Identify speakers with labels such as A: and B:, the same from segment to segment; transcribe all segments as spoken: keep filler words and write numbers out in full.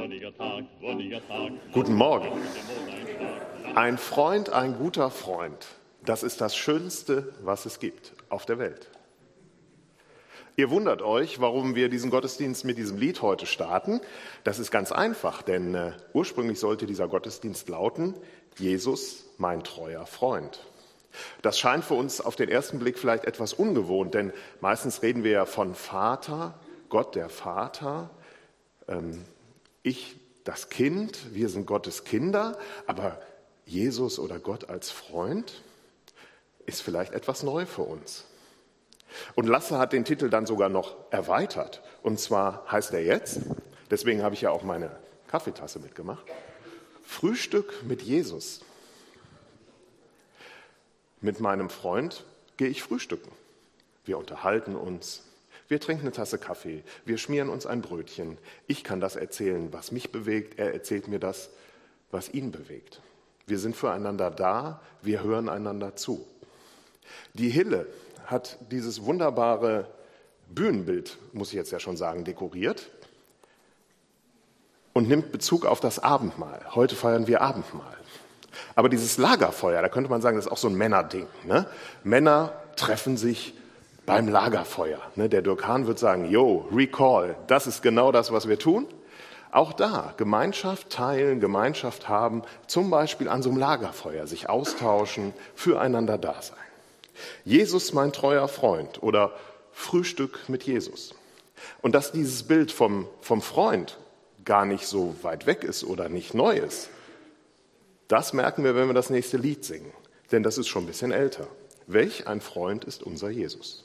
A: Sonniger Tag, sonniger Tag.
B: Guten Morgen. Ein Freund, ein guter Freund, das ist das Schönste, was es gibt auf der Welt. Ihr wundert euch, warum wir diesen Gottesdienst mit diesem Lied heute starten. Das ist ganz einfach, denn äh, ursprünglich sollte dieser Gottesdienst lauten: Jesus, mein treuer Freund. Das scheint für uns auf den ersten Blick vielleicht etwas ungewohnt, denn meistens reden wir ja von Vater, Gott der Vater, ähm, ich das Kind, wir sind Gottes Kinder, aber Jesus oder Gott als Freund ist vielleicht etwas neu für uns. Und Lasse hat den Titel dann sogar noch erweitert. Und zwar heißt er jetzt, deswegen habe ich ja auch meine Kaffeetasse mitgemacht, Frühstück mit Jesus. Mit meinem Freund gehe ich frühstücken. Wir unterhalten uns, wir trinken eine Tasse Kaffee, wir schmieren uns ein Brötchen. Ich kann das erzählen, was mich bewegt, er erzählt mir das, was ihn bewegt. Wir sind füreinander da, wir hören einander zu. Die Hille hat dieses wunderbare Bühnenbild, muss ich jetzt ja schon sagen, dekoriert und nimmt Bezug auf das Abendmahl. Heute feiern wir Abendmahl. Aber dieses Lagerfeuer, da könnte man sagen, das ist auch so ein Männerding. Ne? Männer treffen sich beim Lagerfeuer. Ne? Der Dirk Hahn wird sagen, yo, recall, das ist genau das, was wir tun. Auch da, Gemeinschaft teilen, Gemeinschaft haben, zum Beispiel an so einem Lagerfeuer, sich austauschen, füreinander da sein. Jesus, mein treuer Freund oder Frühstück mit Jesus. Und dass dieses Bild vom, vom Freund gar nicht so weit weg ist oder nicht neu ist, das merken wir, wenn wir das nächste Lied singen. Denn das ist schon ein bisschen älter. Welch ein Freund ist unser Jesus?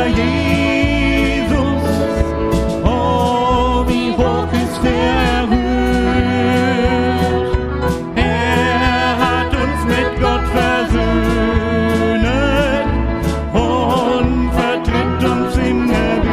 C: Herr Jesus, oh, wie hoch ist er erhöht. Er hat uns mit Gott versöhnet und vertritt uns im Gebet.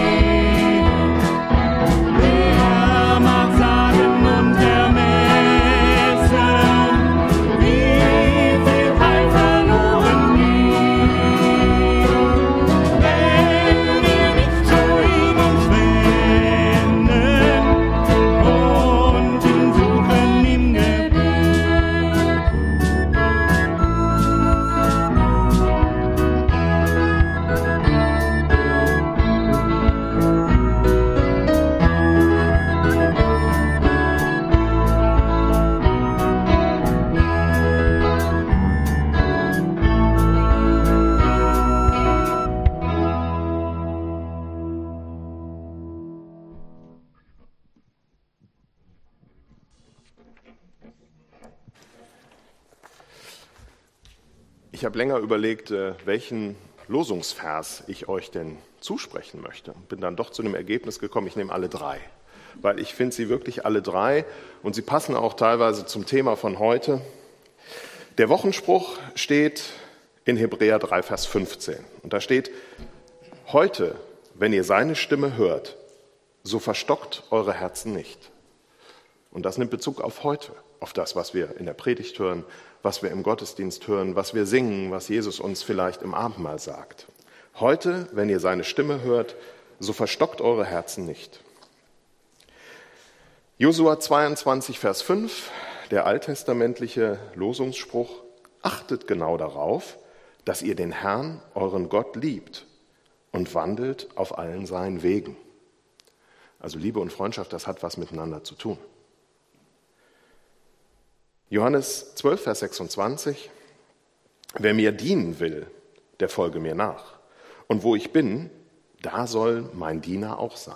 C: Wer mag sagen und ermessen, wie viel Heil verloren geht, wenn wir nicht zu ihm uns wenden und ihn suchen im Gebet.
B: Ich habe länger überlegt, welchen Losungsvers ich euch denn zusprechen möchte. Bin dann doch zu dem Ergebnis gekommen, ich nehme alle drei, weil ich finde sie wirklich alle drei und sie passen auch teilweise zum Thema von heute. Der Wochenspruch steht in Hebräer drei, Vers fünfzehn und da steht: Heute, wenn ihr seine Stimme hört, so verstockt eure Herzen nicht. Und das nimmt Bezug auf heute, auf das, was wir in der Predigt hören, was wir im Gottesdienst hören, was wir singen, was Jesus uns vielleicht im Abendmahl sagt. Heute, wenn ihr seine Stimme hört, so verstockt eure Herzen nicht. Josua zweiundzwanzig, Vers fünf, der alttestamentliche Losungsspruch: Achtet genau darauf, dass ihr den Herrn, euren Gott, liebt und wandelt auf allen seinen Wegen. Also Liebe und Freundschaft, das hat was miteinander zu tun. Johannes zwölf, Vers sechsundzwanzig, wer mir dienen will, der folge mir nach. Und wo ich bin, da soll mein Diener auch sein.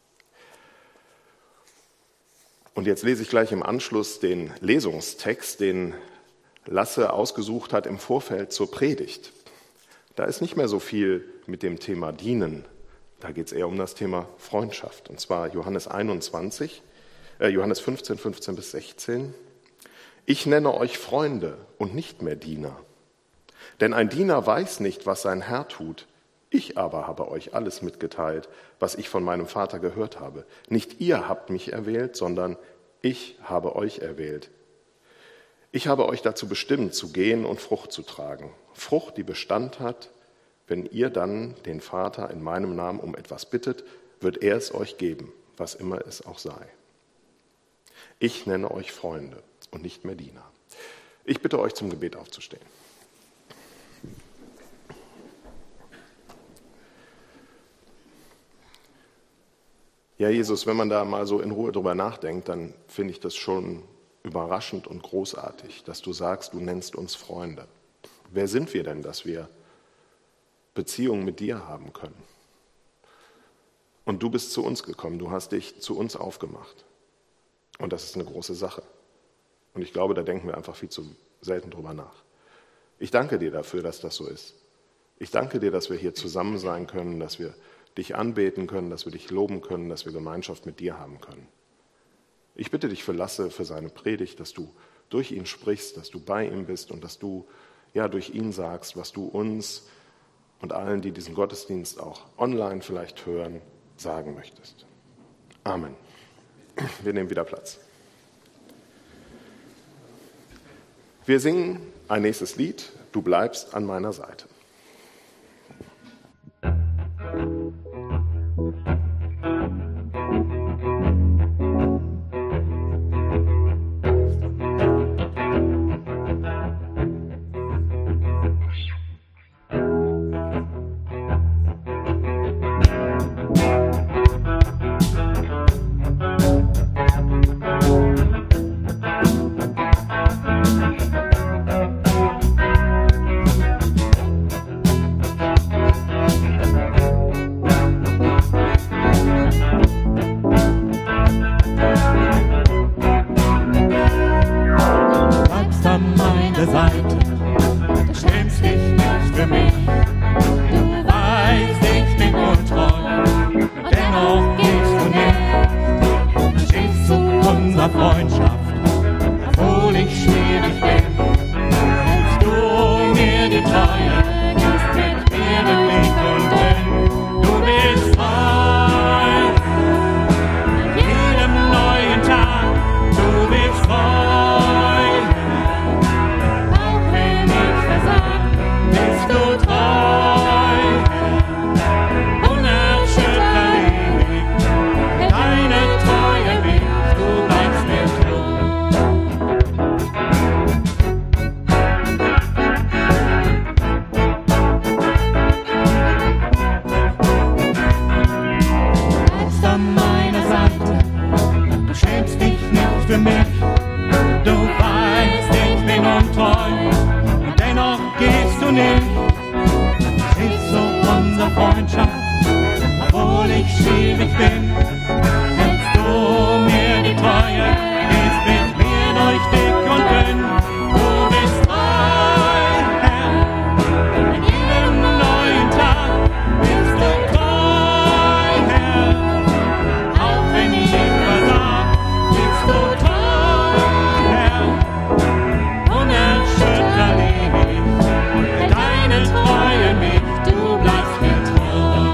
B: Und jetzt lese ich gleich im Anschluss den Lesungstext, den Lasse ausgesucht hat im Vorfeld zur Predigt. Da ist nicht mehr so viel mit dem Thema Dienen. Da geht es eher um das Thema Freundschaft. Und zwar Johannes einundzwanzig, äh, Johannes fünfzehn, fünfzehn bis sechzehn. Ich nenne euch Freunde und nicht mehr Diener. Denn ein Diener weiß nicht, was sein Herr tut. Ich aber habe euch alles mitgeteilt, was ich von meinem Vater gehört habe. Nicht ihr habt mich erwählt, sondern ich habe euch erwählt. Ich habe euch dazu bestimmt, zu gehen und Frucht zu tragen. Frucht, die Bestand hat. Wenn ihr dann den Vater in meinem Namen um etwas bittet, wird er es euch geben, was immer es auch sei. Ich nenne euch Freunde und nicht mehr Diener. Ich bitte euch, zum Gebet aufzustehen. Ja, Jesus, wenn man da mal so in Ruhe drüber nachdenkt, dann finde ich das schon überraschend und großartig, dass du sagst, du nennst uns Freunde. Wer sind wir denn, dass wir Beziehungen mit dir haben können? Und du bist zu uns gekommen, du hast dich zu uns aufgemacht. Und das ist eine große Sache. Und ich glaube, da denken wir einfach viel zu selten drüber nach. Ich danke dir dafür, dass das so ist. Ich danke dir, dass wir hier zusammen sein können, dass wir dich anbeten können, dass wir dich loben können, dass wir Gemeinschaft mit dir haben können. Ich bitte dich für Lasse, für seine Predigt, dass du durch ihn sprichst, dass du bei ihm bist und dass du ja durch ihn sagst, was du uns und allen, die diesen Gottesdienst auch online vielleicht hören, sagen möchtest. Amen. Wir nehmen wieder Platz. Wir singen ein nächstes Lied, Du bleibst an meiner Seite.
C: Seite, du schämst dich nicht für mich, du weißt, ich Freundschaft, obwohl ich schwierig bin. Hältst du mir die Treue, gehst mit mir den Weg und hin. Du bist treu, an jedem neuen Tag, du bist treu. Auch wenn ich versag, bist du treu. Unerschütterlich, deine Treue mich, du bleibst mir treu. Bleibst an meiner Seite, du schämst dich nicht für mich. Du weißt, ich bin untreu, und dennoch gehst du nicht. Hilfst du unserer Freundschaft, obwohl ich schwierig bin. Hältst du mir die Treue, gehst mit mir durch dick und dünn. Du bist treu, Herr, an jedem neuen Tag bist du treu, Herr. Auch wenn ich versag, bist du treu, Herr. Unerschütterlich, deine Treue mich, du bleibst mir treu.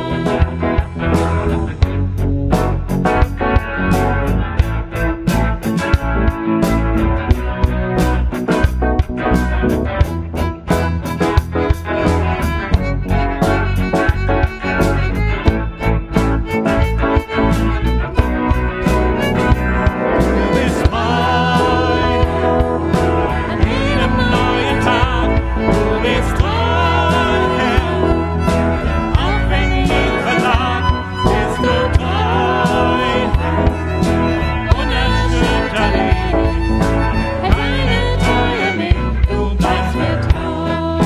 C: Du bist treu, an jedem neuen Tag, du bist treu, Herr. Auch wenn ich versag, bist du treu, Herr. Unerschütterlich, deine Treue mich, du bleibst mir treu.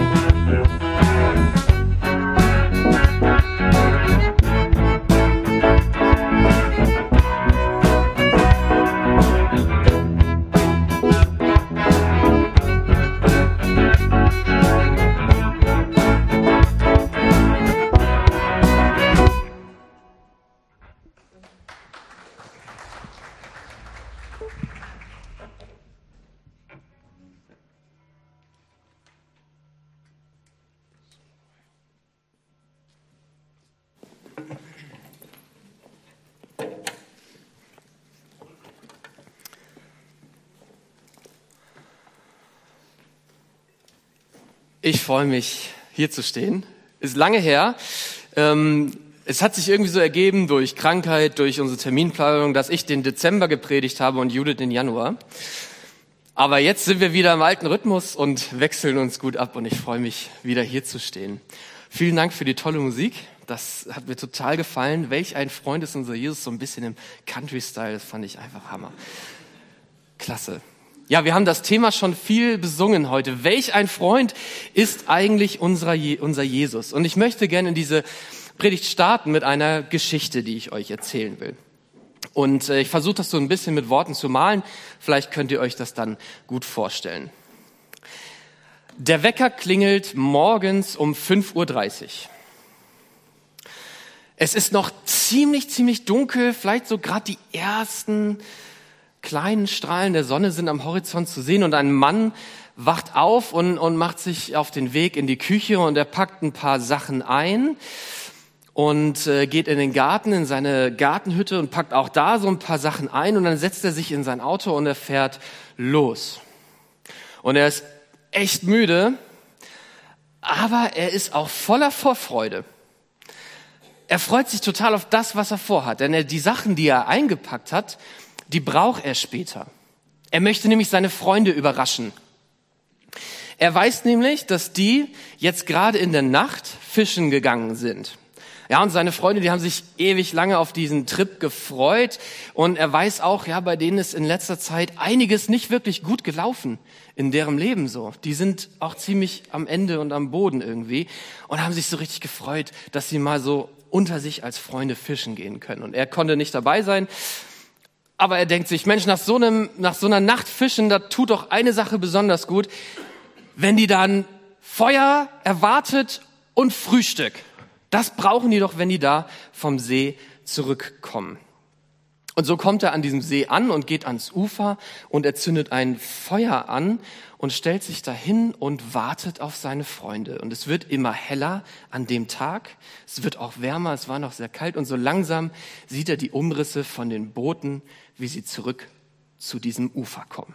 D: Ich freue mich, hier zu stehen. Ist lange her. Ähm, es hat sich irgendwie so ergeben durch Krankheit, durch unsere Terminplanung, dass ich den Dezember gepredigt habe und Judith den Januar. Aber jetzt sind wir wieder im alten Rhythmus und wechseln uns gut ab und ich freue mich, wieder hier zu stehen. Vielen Dank für die tolle Musik. Das hat mir total gefallen. Welch ein Freund ist unser Jesus, so ein bisschen im Country-Style. Das fand ich einfach Hammer. Klasse. Ja, wir haben das Thema schon viel besungen heute. Welch ein Freund ist eigentlich unser, Je- unser Jesus? Und ich möchte gerne in diese Predigt starten mit einer Geschichte, die ich euch erzählen will. Und äh, ich versuche das so ein bisschen mit Worten zu malen. Vielleicht könnt ihr euch das dann gut vorstellen. Der Wecker klingelt morgens um fünf Uhr dreißig. Es ist noch ziemlich, ziemlich dunkel, vielleicht so gerade die ersten kleinen Strahlen der Sonne sind am Horizont zu sehen und ein Mann wacht auf und, und macht sich auf den Weg in die Küche und er packt ein paar Sachen ein und äh, geht in den Garten, in seine Gartenhütte und packt auch da so ein paar Sachen ein und dann setzt er sich in sein Auto und er fährt los. Und er ist echt müde, aber er ist auch voller Vorfreude. Er freut sich total auf das, was er vorhat, denn er, die Sachen, die er eingepackt hat, die braucht er später. Er möchte nämlich seine Freunde überraschen. Er weiß nämlich, dass die jetzt gerade in der Nacht fischen gegangen sind. Ja, und seine Freunde, die haben sich ewig lange auf diesen Trip gefreut. Und er weiß auch, ja, bei denen ist in letzter Zeit einiges nicht wirklich gut gelaufen in deren Leben so. Die sind auch ziemlich am Ende und am Boden irgendwie und haben sich so richtig gefreut, dass sie mal so unter sich als Freunde fischen gehen können. Und er konnte nicht dabei sein. Aber er denkt sich, Mensch, nach so einem, nach so einer Nacht fischen, da tut doch eine Sache besonders gut, wenn die dann Feuer erwartet und Frühstück. Das brauchen die doch, wenn die da vom See zurückkommen. Und so kommt er an diesem See an und geht ans Ufer und er zündet ein Feuer an und stellt sich dahin und wartet auf seine Freunde. Und es wird immer heller an dem Tag, es wird auch wärmer, es war noch sehr kalt und so langsam sieht er die Umrisse von den Booten, wie sie zurück zu diesem Ufer kommen.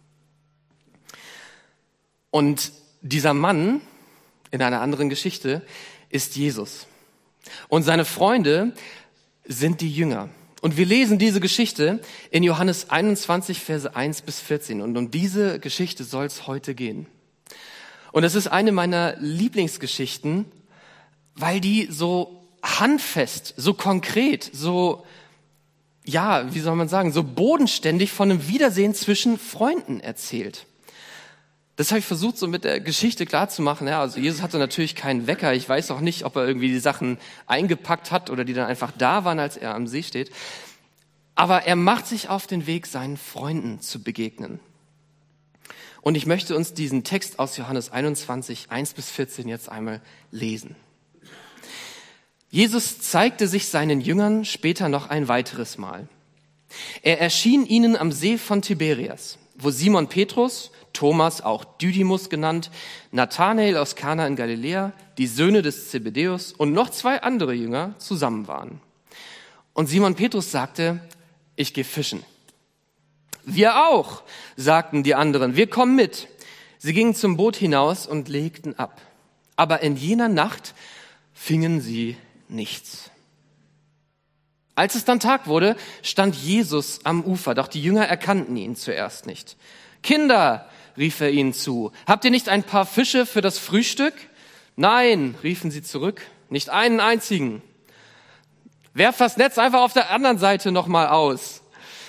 D: Und dieser Mann in einer anderen Geschichte ist Jesus. Und seine Freunde sind die Jünger. Und wir lesen diese Geschichte in Johannes einundzwanzig, Verse eins bis vierzehn. Und um diese Geschichte soll es heute gehen. Und es ist eine meiner Lieblingsgeschichten, weil die so handfest, so konkret, so, ja, wie soll man sagen, so bodenständig von einem Wiedersehen zwischen Freunden erzählt. Das habe ich versucht, so mit der Geschichte klarzumachen. Ja, also Jesus hatte natürlich keinen Wecker. Ich weiß auch nicht, ob er irgendwie die Sachen eingepackt hat oder die dann einfach da waren, als er am See steht. Aber er macht sich auf den Weg, seinen Freunden zu begegnen. Und ich möchte uns diesen Text aus Johannes einundzwanzig, eins bis vierzehn jetzt einmal lesen. Jesus zeigte sich seinen Jüngern später noch ein weiteres Mal. Er erschien ihnen am See von Tiberias, wo Simon Petrus, Thomas, auch Didymus genannt, Nathanael aus Kana in Galiläa, die Söhne des Zebedäus und noch zwei andere Jünger zusammen waren. Und Simon Petrus sagte, ich gehe fischen. Wir auch, sagten die anderen, wir kommen mit. Sie gingen zum Boot hinaus und legten ab. Aber in jener Nacht fingen sie nichts. Als es dann Tag wurde, stand Jesus am Ufer, doch die Jünger erkannten ihn zuerst nicht. Kinder, rief er ihnen zu, habt ihr nicht ein paar Fische für das Frühstück? Nein, riefen sie zurück, nicht einen einzigen. Werft das Netz einfach auf der anderen Seite nochmal aus.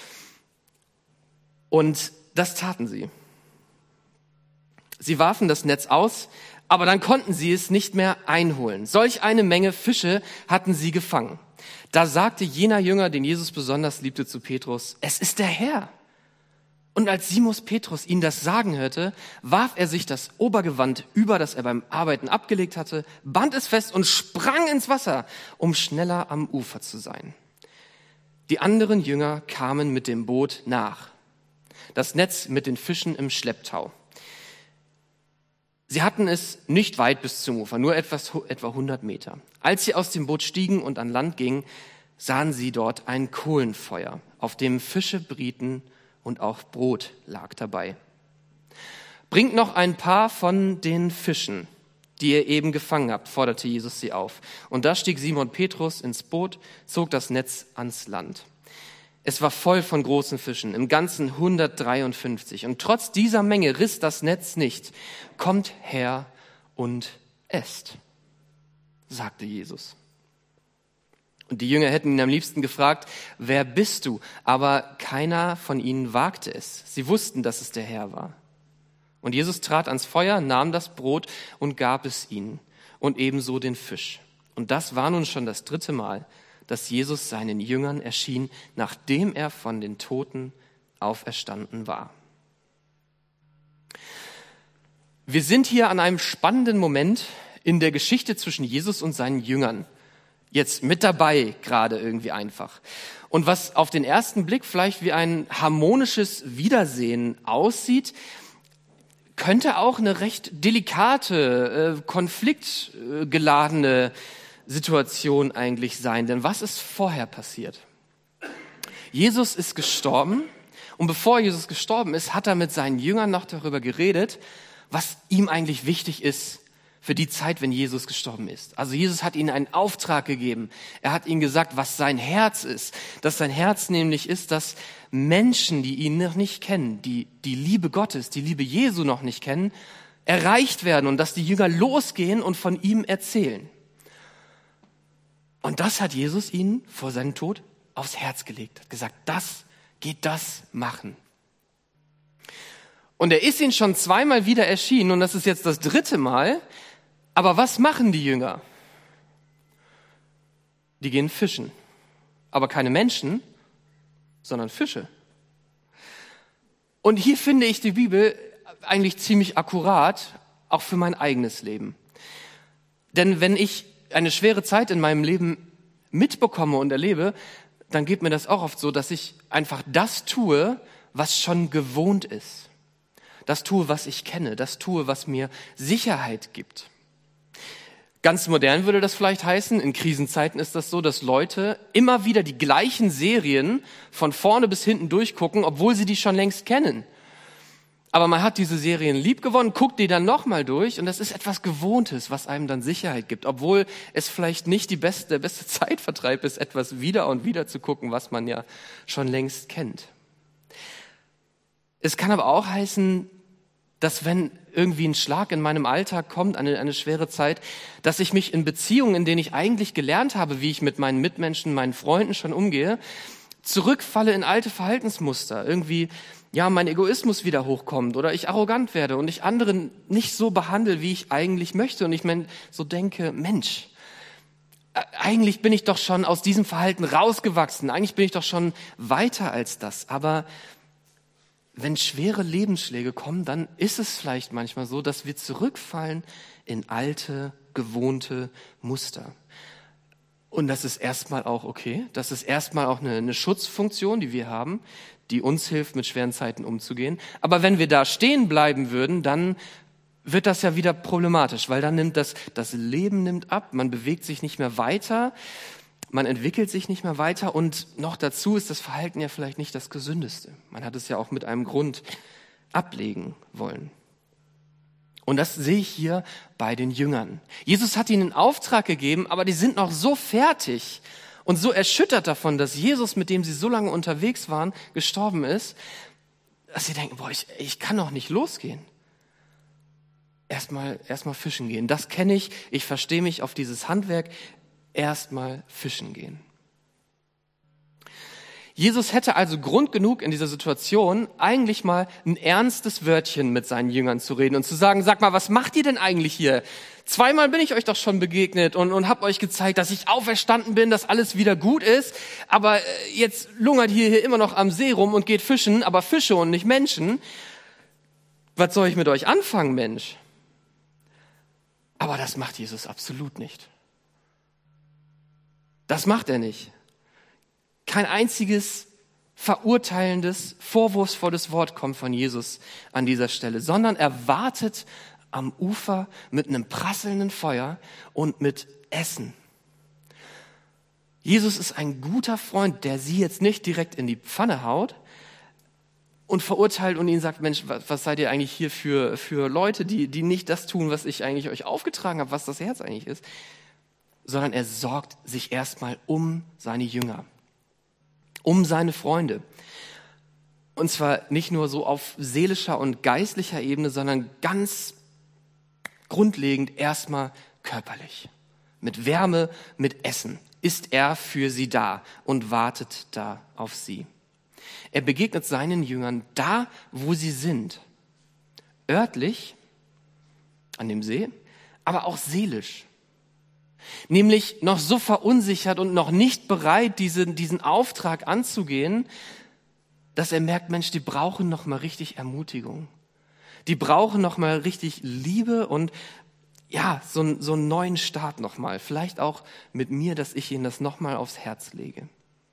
D: Und das taten sie. Sie warfen das Netz aus, aber dann konnten sie es nicht mehr einholen. Solch eine Menge Fische hatten sie gefangen. Da sagte jener Jünger, den Jesus besonders liebte, zu Petrus, es ist der Herr. Und als Simon Petrus ihn das sagen hörte, warf er sich das Obergewand über, das er beim Arbeiten abgelegt hatte, band es fest und sprang ins Wasser, um schneller am Ufer zu sein. Die anderen Jünger kamen mit dem Boot nach, das Netz mit den Fischen im Schlepptau. Sie hatten es nicht weit bis zum Ufer, nur etwas, etwa hundert Meter. Als sie aus dem Boot stiegen und an Land gingen, sahen sie dort ein Kohlenfeuer, auf dem Fische brieten und auch Brot lag dabei. Bringt noch ein paar von den Fischen, die ihr eben gefangen habt, forderte Jesus sie auf. Und da stieg Simon Petrus ins Boot, zog das Netz ans Land. Es war voll von großen Fischen, im Ganzen hundertdreiundfünfzig. Und trotz dieser Menge riss das Netz nicht. Kommt her und esst, sagte Jesus. Und die Jünger hätten ihn am liebsten gefragt, wer bist du? Aber keiner von ihnen wagte es. Sie wussten, dass es der Herr war. Und Jesus trat ans Feuer, nahm das Brot und gab es ihnen und ebenso den Fisch. Und das war nun schon das dritte Mal, dass Jesus seinen Jüngern erschien, nachdem er von den Toten auferstanden war. Wir sind hier an einem spannenden Moment in der Geschichte zwischen Jesus und seinen Jüngern. Jetzt mit dabei gerade irgendwie einfach. Und was auf den ersten Blick vielleicht wie ein harmonisches Wiedersehen aussieht, könnte auch eine recht delikate, äh, konfliktgeladene Situation eigentlich sein. Denn was ist vorher passiert? Jesus ist gestorben und bevor Jesus gestorben ist, hat er mit seinen Jüngern noch darüber geredet, was ihm eigentlich wichtig ist für die Zeit, wenn Jesus gestorben ist. Also Jesus hat ihnen einen Auftrag gegeben. Er hat ihnen gesagt, was sein Herz ist. Dass sein Herz nämlich ist, dass Menschen, die ihn noch nicht kennen, die die Liebe Gottes, die Liebe Jesu noch nicht kennen, erreicht werden und dass die Jünger losgehen und von ihm erzählen. Und das hat Jesus ihnen vor seinem Tod aufs Herz gelegt. Hat gesagt, das geht das machen. Und er ist ihnen schon zweimal wieder erschienen und das ist jetzt das dritte Mal. Aber was machen die Jünger? Die gehen fischen. Aber keine Menschen, sondern Fische. Und hier finde ich die Bibel eigentlich ziemlich akkurat, auch für mein eigenes Leben. Denn wenn ich eine schwere Zeit in meinem Leben mitbekomme und erlebe, dann geht mir das auch oft so, dass ich einfach das tue, was schon gewohnt ist. Das tue, was ich kenne. Das tue, was mir Sicherheit gibt. Ganz modern würde das vielleicht heißen, in Krisenzeiten ist das so, dass Leute immer wieder die gleichen Serien von vorne bis hinten durchgucken, obwohl sie die schon längst kennen. Aber man hat diese Serien lieb gewonnen, guckt die dann nochmal durch und das ist etwas Gewohntes, was einem dann Sicherheit gibt. Obwohl es vielleicht nicht die beste, der beste Zeitvertreib ist, etwas wieder und wieder zu gucken, was man ja schon längst kennt. Es kann aber auch heißen, dass wenn irgendwie ein Schlag in meinem Alltag kommt, eine, eine schwere Zeit, dass ich mich in Beziehungen, in denen ich eigentlich gelernt habe, wie ich mit meinen Mitmenschen, meinen Freunden schon umgehe, zurückfalle in alte Verhaltensmuster. Irgendwie, ja, mein Egoismus wieder hochkommt oder ich arrogant werde und ich andere nicht so behandle, wie ich eigentlich möchte. Und ich mein, so denke, Mensch, eigentlich bin ich doch schon aus diesem Verhalten rausgewachsen. Eigentlich bin ich doch schon weiter als das. Aber wenn schwere Lebensschläge kommen, dann ist es vielleicht manchmal so, dass wir zurückfallen in alte, gewohnte Muster. Und das ist erstmal auch okay. Das ist erstmal auch eine, eine Schutzfunktion, die wir haben, die uns hilft, mit schweren Zeiten umzugehen. Aber wenn wir da stehen bleiben würden, dann wird das ja wieder problematisch, weil dann nimmt das, das Leben nimmt ab, man bewegt sich nicht mehr weiter, man entwickelt sich nicht mehr weiter und noch dazu ist das Verhalten ja vielleicht nicht das Gesündeste. Man hat es ja auch mit einem Grund ablegen wollen. Und das sehe ich hier bei den Jüngern. Jesus hat ihnen einen Auftrag gegeben, aber die sind noch so fertig und so erschüttert davon, dass Jesus, mit dem sie so lange unterwegs waren, gestorben ist, dass sie denken, boah, ich, ich kann doch nicht losgehen. Erstmal, erstmal fischen gehen. Das kenne ich. Ich verstehe mich auf dieses Handwerk. Erstmal fischen gehen. Jesus hätte also Grund genug in dieser Situation, eigentlich mal ein ernstes Wörtchen mit seinen Jüngern zu reden und zu sagen, sag mal, was macht ihr denn eigentlich hier? Zweimal bin ich euch doch schon begegnet und, und habe euch gezeigt, dass ich auferstanden bin, dass alles wieder gut ist, aber jetzt lungert ihr hier immer noch am See rum und geht fischen, aber Fische und nicht Menschen. Was soll ich mit euch anfangen, Mensch? Aber das macht Jesus absolut nicht. Das macht er nicht. Kein einziges verurteilendes, vorwurfsvolles Wort kommt von Jesus an dieser Stelle, sondern er wartet am Ufer mit einem prasselnden Feuer und mit Essen. Jesus ist ein guter Freund, der sie jetzt nicht direkt in die Pfanne haut und verurteilt und ihnen sagt, Mensch, was, was seid ihr eigentlich hier für, für Leute, die, die nicht das tun, was ich eigentlich euch aufgetragen habe, was das Herz eigentlich ist, sondern er sorgt sich erstmal um seine Jünger, um seine Freunde. Und zwar nicht nur so auf seelischer und geistlicher Ebene, sondern ganz grundlegend erstmal körperlich. Mit Wärme, mit Essen ist er für sie da und wartet da auf sie. Er begegnet seinen Jüngern da, wo sie sind. Örtlich, an dem See, aber auch seelisch. Nämlich noch so verunsichert und noch nicht bereit, diesen, diesen Auftrag anzugehen, dass er merkt, Mensch, die brauchen noch mal richtig Ermutigung. Die brauchen noch mal richtig Liebe und ja, so, so einen neuen Start noch mal. Vielleicht auch mit mir, dass ich ihnen das noch mal aufs Herz lege.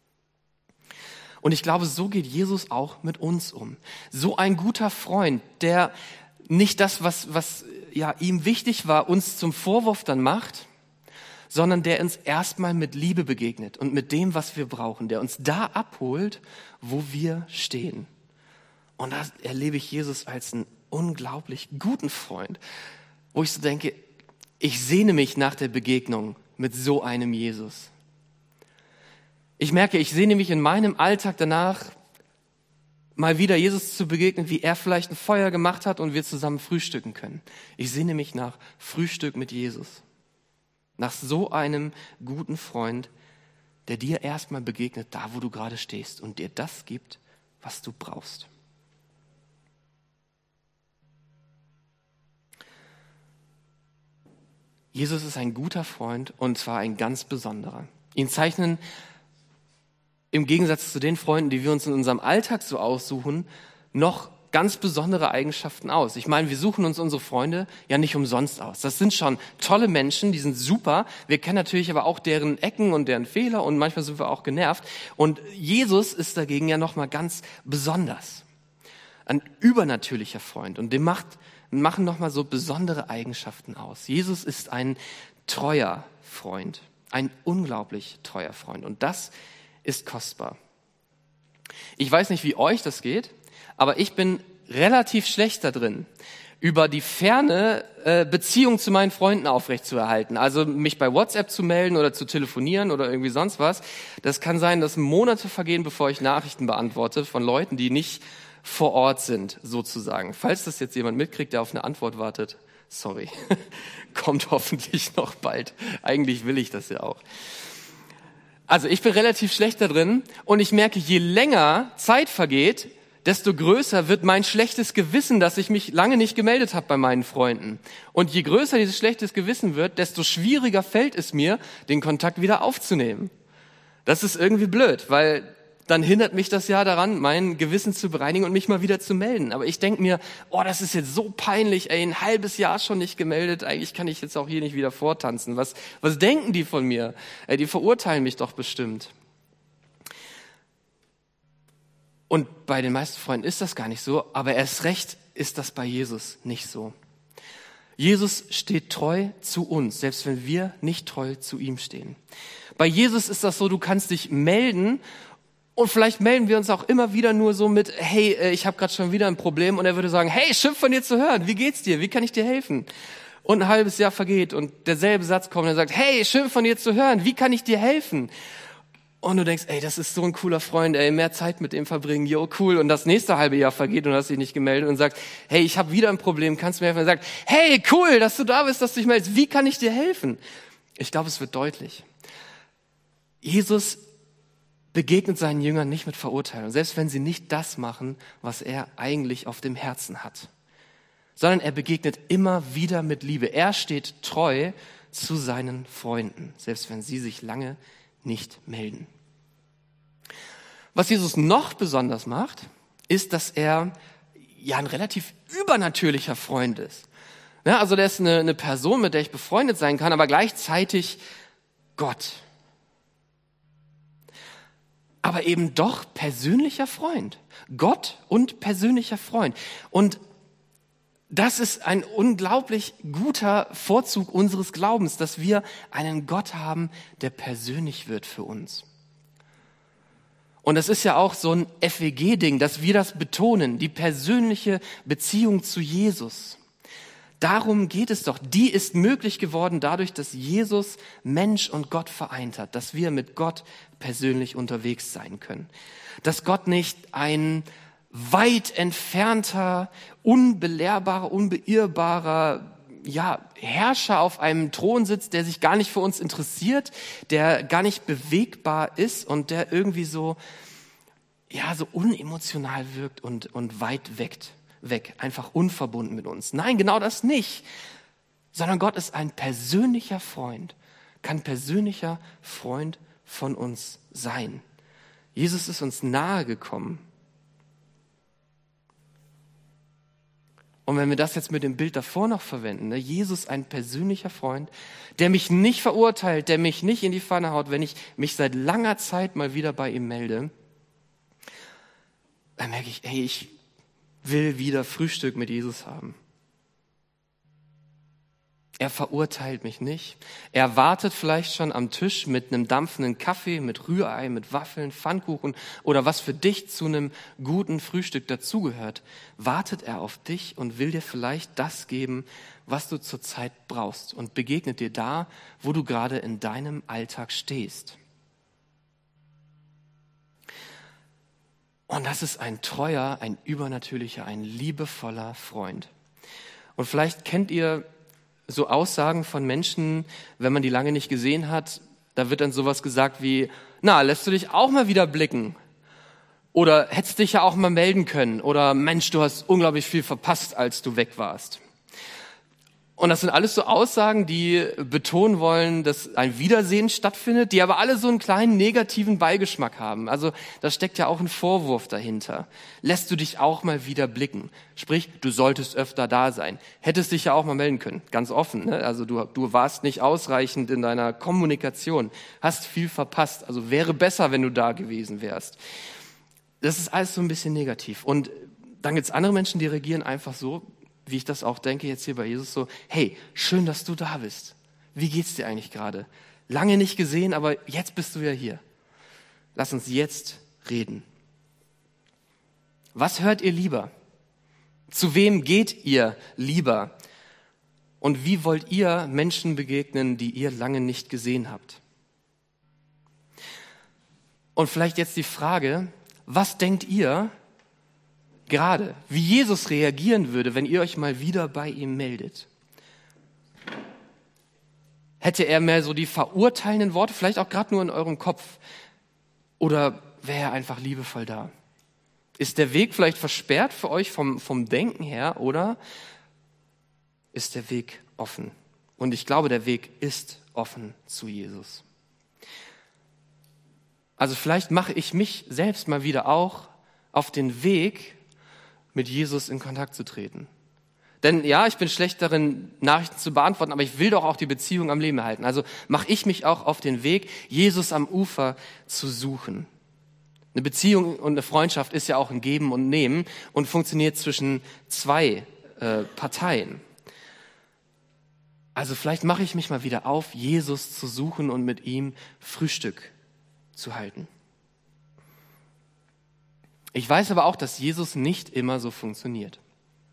D: Und ich glaube, so geht Jesus auch mit uns um. So ein guter Freund, der nicht das, was, was ja, ihm wichtig war, uns zum Vorwurf dann macht, sondern der uns erstmal mit Liebe begegnet und mit dem, was wir brauchen, der uns da abholt, wo wir stehen. Und da erlebe ich Jesus als einen unglaublich guten Freund, wo ich so denke, ich sehne mich nach der Begegnung mit so einem Jesus. Ich merke, ich sehne mich in meinem Alltag danach, mal wieder Jesus zu begegnen, wie er vielleicht ein Feuer gemacht hat und wir zusammen frühstücken können. Ich sehne mich nach Frühstück mit Jesus. Nach so einem guten Freund, der dir erstmal begegnet, da wo du gerade stehst und dir das gibt, was du brauchst. Jesus ist ein guter Freund und zwar ein ganz besonderer. Ihn zeichnen im Gegensatz zu den Freunden, die wir uns in unserem Alltag so aussuchen, noch ganz besondere Eigenschaften aus. Ich meine, wir suchen uns unsere Freunde ja nicht umsonst aus. Das sind schon tolle Menschen, die sind super. Wir kennen natürlich aber auch deren Ecken und deren Fehler und manchmal sind wir auch genervt. Und Jesus ist dagegen ja nochmal ganz besonders. Ein übernatürlicher Freund und dem macht, machen nochmal so besondere Eigenschaften aus. Jesus ist ein treuer Freund, ein unglaublich treuer Freund und das ist kostbar. Ich weiß nicht, wie euch das geht, aber ich bin relativ schlecht da drin, über die ferne äh, Beziehung zu meinen Freunden aufrechtzuerhalten. Also mich bei WhatsApp zu melden oder zu telefonieren oder irgendwie sonst was. Das kann sein, dass Monate vergehen, bevor ich Nachrichten beantworte von Leuten, die nicht vor Ort sind, sozusagen. Falls das jetzt jemand mitkriegt, der auf eine Antwort wartet, sorry, kommt hoffentlich noch bald. Eigentlich will ich das ja auch. Also ich bin relativ schlecht da drin und ich merke, je länger Zeit vergeht, desto größer wird mein schlechtes Gewissen, dass ich mich lange nicht gemeldet habe bei meinen Freunden. Und je größer dieses schlechtes Gewissen wird, desto schwieriger fällt es mir, den Kontakt wieder aufzunehmen. Das ist irgendwie blöd, weil dann hindert mich das ja daran, mein Gewissen zu bereinigen und mich mal wieder zu melden. Aber ich denke mir, oh, das ist jetzt so peinlich, ey, ein halbes Jahr schon nicht gemeldet, eigentlich kann ich jetzt auch hier nicht wieder vortanzen. Was, was denken die von mir? Ey, die verurteilen mich doch bestimmt. Und bei den meisten Freunden ist das gar nicht so, aber erst recht ist das bei Jesus nicht so. Jesus steht treu zu uns, selbst wenn wir nicht treu zu ihm stehen. Bei Jesus ist das so, du kannst dich melden. Und vielleicht melden wir uns auch immer wieder nur so mit, hey, ich habe gerade schon wieder ein Problem. Und er würde sagen, hey, schön von dir zu hören. Wie geht's dir? Wie kann ich dir helfen? Und ein halbes Jahr vergeht und derselbe Satz kommt und er sagt, hey, schön von dir zu hören. Wie kann ich dir helfen? Und du denkst, ey, das ist so ein cooler Freund, ey, mehr Zeit mit ihm verbringen, jo, cool. Und das nächste halbe Jahr vergeht und du hast dich nicht gemeldet und sagst, hey, ich habe wieder ein Problem, kannst du mir helfen? Und er sagt, hey, cool, dass du da bist, dass du dich meldest. Wie kann ich dir helfen? Ich glaube, es wird deutlich. Jesus begegnet seinen Jüngern nicht mit Verurteilung, selbst wenn sie nicht das machen, was er eigentlich auf dem Herzen hat, sondern er begegnet immer wieder mit Liebe. Er steht treu zu seinen Freunden, selbst wenn sie sich lange nicht melden. Was Jesus noch besonders macht, ist, dass er ja ein relativ übernatürlicher Freund ist. Ja, also der ist eine, eine Person, mit der ich befreundet sein kann, aber gleichzeitig Gott. Aber eben doch persönlicher Freund. Gott und persönlicher Freund. Und das ist ein unglaublich guter Vorzug unseres Glaubens, dass wir einen Gott haben, der persönlich wird für uns. Und das ist ja auch so ein F E G-Ding, dass wir das betonen, die persönliche Beziehung zu Jesus. Darum geht es doch. Die ist möglich geworden dadurch, dass Jesus Mensch und Gott vereint hat, dass wir mit Gott persönlich unterwegs sein können. Dass Gott nicht ein weit entfernter, unbelehrbarer, unbeirrbarer ja, Herrscher auf einem Thron sitzt, der sich gar nicht für uns interessiert, der gar nicht bewegbar ist und der irgendwie so, ja, so unemotional wirkt und, und weit weg. weg, einfach unverbunden mit uns. Nein, genau das nicht, sondern Gott ist ein persönlicher Freund, kann persönlicher Freund von uns sein. Jesus ist uns nahe gekommen. Und wenn wir das jetzt mit dem Bild davor noch verwenden, ne, Jesus ein persönlicher Freund, der mich nicht verurteilt, der mich nicht in die Pfanne haut, wenn ich mich seit langer Zeit mal wieder bei ihm melde, dann merke ich, hey, ich will wieder Frühstück mit Jesus haben. Er verurteilt mich nicht. Er wartet vielleicht schon am Tisch mit einem dampfenden Kaffee, mit Rührei, mit Waffeln, Pfannkuchen oder was für dich zu einem guten Frühstück dazugehört. Wartet er auf dich und will dir vielleicht das geben, was du zurzeit brauchst und begegnet dir da, wo du gerade in deinem Alltag stehst. Und das ist ein treuer, ein übernatürlicher, ein liebevoller Freund. Und vielleicht kennt ihr so Aussagen von Menschen, wenn man die lange nicht gesehen hat, da wird dann sowas gesagt wie, na, lässt du dich auch mal wieder blicken? Oder hättest dich ja auch mal melden können? Oder Mensch, du hast unglaublich viel verpasst, als du weg warst. Und das sind alles so Aussagen, die betonen wollen, dass ein Wiedersehen stattfindet, die aber alle so einen kleinen negativen Beigeschmack haben. Also da steckt ja auch ein Vorwurf dahinter. Lässt du dich auch mal wieder blicken? Sprich, du solltest öfter da sein. Hättest dich ja auch mal melden können, ganz offen. Ne? Also du, du warst nicht ausreichend in deiner Kommunikation, hast viel verpasst. Also wäre besser, wenn du da gewesen wärst. Das ist alles so ein bisschen negativ. Und dann gibt es andere Menschen, die reagieren einfach so, wie ich das auch denke jetzt hier bei Jesus, so, hey, schön, dass du da bist. Wie geht's dir eigentlich gerade? Lange nicht gesehen, aber jetzt bist du ja hier. Lass uns jetzt reden. Was hört ihr lieber? Zu wem geht ihr lieber? Und wie wollt ihr Menschen begegnen, die ihr lange nicht gesehen habt? Und vielleicht jetzt die Frage, was denkt ihr, gerade, wie Jesus reagieren würde, wenn ihr euch mal wieder bei ihm meldet? Hätte er mehr so die verurteilenden Worte, vielleicht auch gerade nur in eurem Kopf? Oder wäre er einfach liebevoll da? Ist der Weg vielleicht versperrt für euch vom, vom Denken her, oder ist der Weg offen? Und ich glaube, der Weg ist offen zu Jesus. Also vielleicht mache ich mich selbst mal wieder auch auf den Weg, mit Jesus in Kontakt zu treten. Denn ja, ich bin schlecht darin, Nachrichten zu beantworten, aber ich will doch auch die Beziehung am Leben erhalten. Also mache ich mich auch auf den Weg, Jesus am Ufer zu suchen. Eine Beziehung und eine Freundschaft ist ja auch ein Geben und Nehmen und funktioniert zwischen zwei äh, Parteien. Also vielleicht mache ich mich mal wieder auf, Jesus zu suchen und mit ihm Frühstück zu halten. Ich weiß aber auch, dass Jesus nicht immer so funktioniert.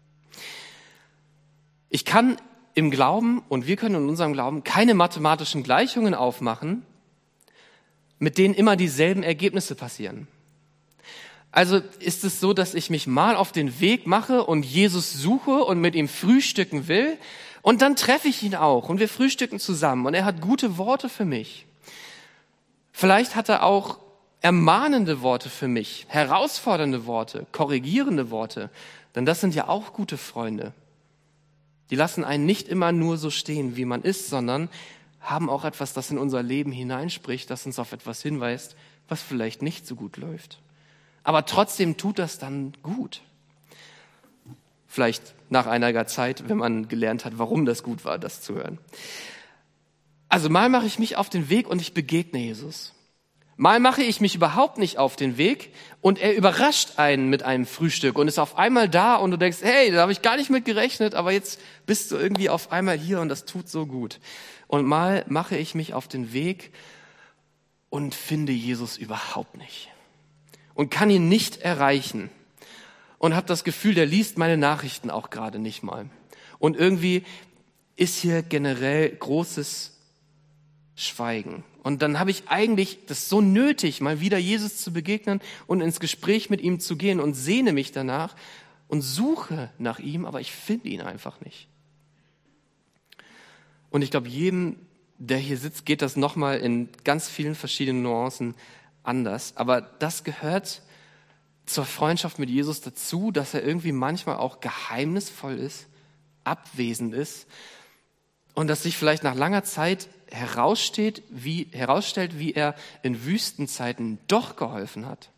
D: Ich kann im Glauben, und wir können in unserem Glauben, keine mathematischen Gleichungen aufmachen, mit denen immer dieselben Ergebnisse passieren. Also ist es so, dass ich mich mal auf den Weg mache und Jesus suche und mit ihm frühstücken will, und dann treffe ich ihn auch und wir frühstücken zusammen und er hat gute Worte für mich. Vielleicht hat er auch ermahnende Worte für mich, herausfordernde Worte, korrigierende Worte, denn das sind ja auch gute Freunde. Die lassen einen nicht immer nur so stehen, wie man ist, sondern haben auch etwas, das in unser Leben hineinspricht, das uns auf etwas hinweist, was vielleicht nicht so gut läuft. Aber trotzdem tut das dann gut. Vielleicht nach einiger Zeit, wenn man gelernt hat, warum das gut war, das zu hören. Also mal mache ich mich auf den Weg und ich begegne Jesus. Mal mache ich mich überhaupt nicht auf den Weg und er überrascht einen mit einem Frühstück und ist auf einmal da und du denkst, hey, da habe ich gar nicht mit gerechnet, aber jetzt bist du irgendwie auf einmal hier und das tut so gut. Und mal mache ich mich auf den Weg und finde Jesus überhaupt nicht und kann ihn nicht erreichen und habe das Gefühl, der liest meine Nachrichten auch gerade nicht mal. Und irgendwie ist hier generell großes Schweigen. Und dann habe ich eigentlich das so nötig, mal wieder Jesus zu begegnen und ins Gespräch mit ihm zu gehen und sehne mich danach und suche nach ihm, aber ich finde ihn einfach nicht. Und ich glaube, jedem, der hier sitzt, geht das nochmal in ganz vielen verschiedenen Nuancen anders. Aber das gehört zur Freundschaft mit Jesus dazu, dass er irgendwie manchmal auch geheimnisvoll ist, abwesend ist und dass sich vielleicht nach langer Zeit heraussteht, wie, herausstellt, wie er in Wüstenzeiten doch geholfen hat.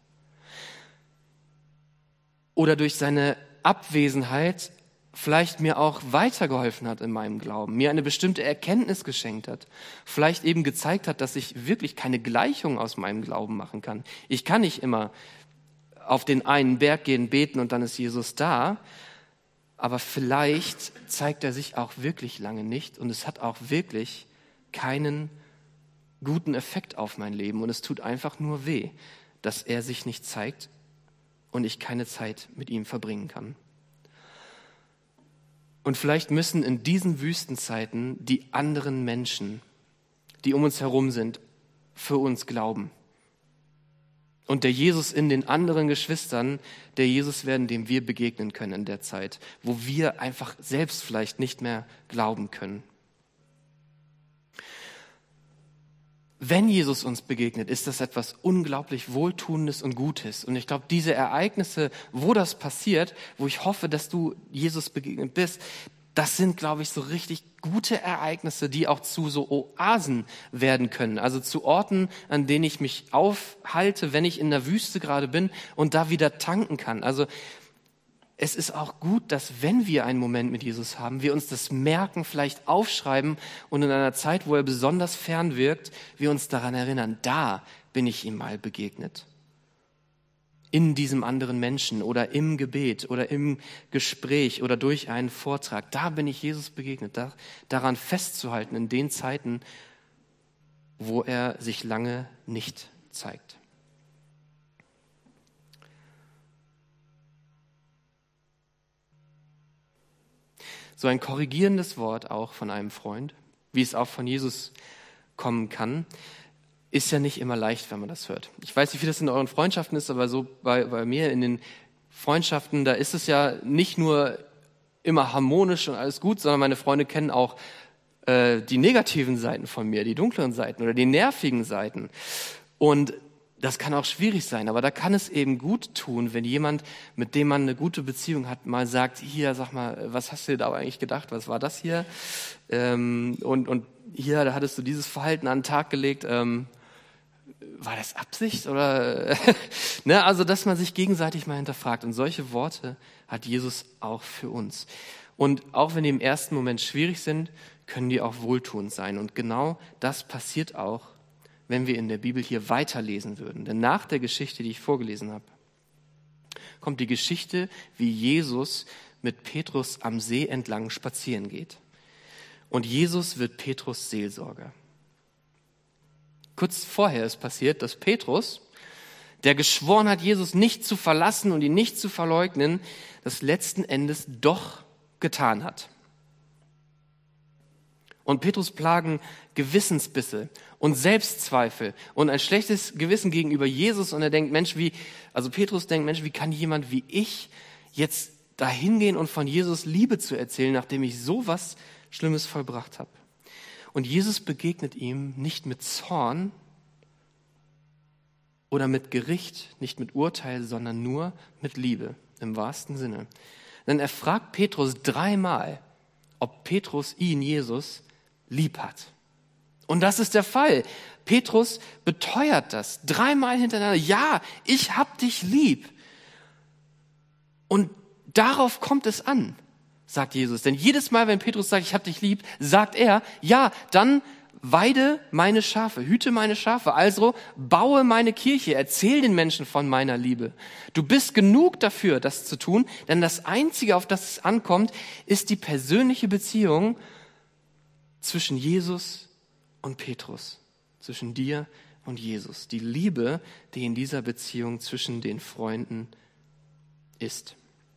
D: Oder durch seine Abwesenheit vielleicht mir auch weitergeholfen hat in meinem Glauben, mir eine bestimmte Erkenntnis geschenkt hat, vielleicht eben gezeigt hat, dass ich wirklich keine Gleichung aus meinem Glauben machen kann. Ich kann nicht immer auf den einen Berg gehen, beten und dann ist Jesus da, aber vielleicht zeigt er sich auch wirklich lange nicht und es hat auch wirklich keinen guten Effekt auf mein Leben und es tut einfach nur weh, dass er sich nicht zeigt und ich keine Zeit mit ihm verbringen kann. Und vielleicht müssen in diesen Wüstenzeiten die anderen Menschen, die um uns herum sind, für uns glauben. Und der Jesus in den anderen Geschwistern, der Jesus werden, dem wir begegnen können in der Zeit, wo wir einfach selbst vielleicht nicht mehr glauben können. Wenn Jesus uns begegnet, ist das etwas unglaublich Wohltuendes und Gutes. Und ich glaube, diese Ereignisse, wo das passiert, wo ich hoffe, dass du Jesus begegnet bist, das sind, glaube ich, so richtig gute Ereignisse, die auch zu so Oasen werden können. Also zu Orten, an denen ich mich aufhalte, wenn ich in der Wüste gerade bin und da wieder tanken kann. Also es ist auch gut, dass wenn wir einen Moment mit Jesus haben, wir uns das merken, vielleicht aufschreiben und in einer Zeit, wo er besonders fern wirkt, wir uns daran erinnern, da bin ich ihm mal begegnet. In diesem anderen Menschen oder im Gebet oder im Gespräch oder durch einen Vortrag. Da bin ich Jesus begegnet. Da, daran festzuhalten in den Zeiten, wo er sich lange nicht zeigt. So ein korrigierendes Wort auch von einem Freund, wie es auch von Jesus kommen kann, ist ja nicht immer leicht, wenn man das hört. Ich weiß nicht, wie das in euren Freundschaften ist, aber so bei, bei mir in den Freundschaften, da ist es ja nicht nur immer harmonisch und alles gut, sondern meine Freunde kennen auch äh, die negativen Seiten von mir, die dunkleren Seiten oder die nervigen Seiten. Und das kann auch schwierig sein, aber da kann es eben gut tun, wenn jemand, mit dem man eine gute Beziehung hat, mal sagt, hier, sag mal, was hast du dir da eigentlich gedacht, was war das hier? Ähm, und, und hier, da hattest du dieses Verhalten an den Tag gelegt, ähm, war das Absicht oder? ne, also, dass man sich gegenseitig mal hinterfragt. Und solche Worte hat Jesus auch für uns. Und auch wenn die im ersten Moment schwierig sind, können die auch wohltuend sein. Und genau das passiert auch, wenn wir in der Bibel hier weiterlesen würden. Denn nach der Geschichte, die ich vorgelesen habe, kommt die Geschichte, wie Jesus mit Petrus am See entlang spazieren geht. Und Jesus wird Petrus Seelsorger. Kurz vorher ist passiert, dass Petrus, der geschworen hat, Jesus nicht zu verlassen und ihn nicht zu verleugnen, das letzten Endes doch getan hat. Und Petrus plagen Gewissensbisse und Selbstzweifel und ein schlechtes Gewissen gegenüber Jesus. Und er denkt, Mensch, wie, also Petrus denkt, Mensch, wie kann jemand wie ich jetzt dahin gehen und von Jesus Liebe zu erzählen, nachdem ich so was Schlimmes vollbracht habe? Und Jesus begegnet ihm nicht mit Zorn oder mit Gericht, nicht mit Urteil, sondern nur mit Liebe, im wahrsten Sinne. Denn er fragt Petrus dreimal, ob Petrus ihn, Jesus, lieb hat. Und das ist der Fall. Petrus beteuert das dreimal hintereinander. Ja, ich hab dich lieb. Und darauf kommt es an, sagt Jesus. Denn jedes Mal, wenn Petrus sagt, ich hab dich lieb, sagt er, ja, dann weide meine Schafe, hüte meine Schafe, also baue meine Kirche, erzähl den Menschen von meiner Liebe. Du bist genug dafür, das zu tun, denn das Einzige, auf das es ankommt, ist die persönliche Beziehung zwischen Jesus und Petrus, zwischen dir und Jesus. Die Liebe, die in dieser Beziehung zwischen den Freunden ist.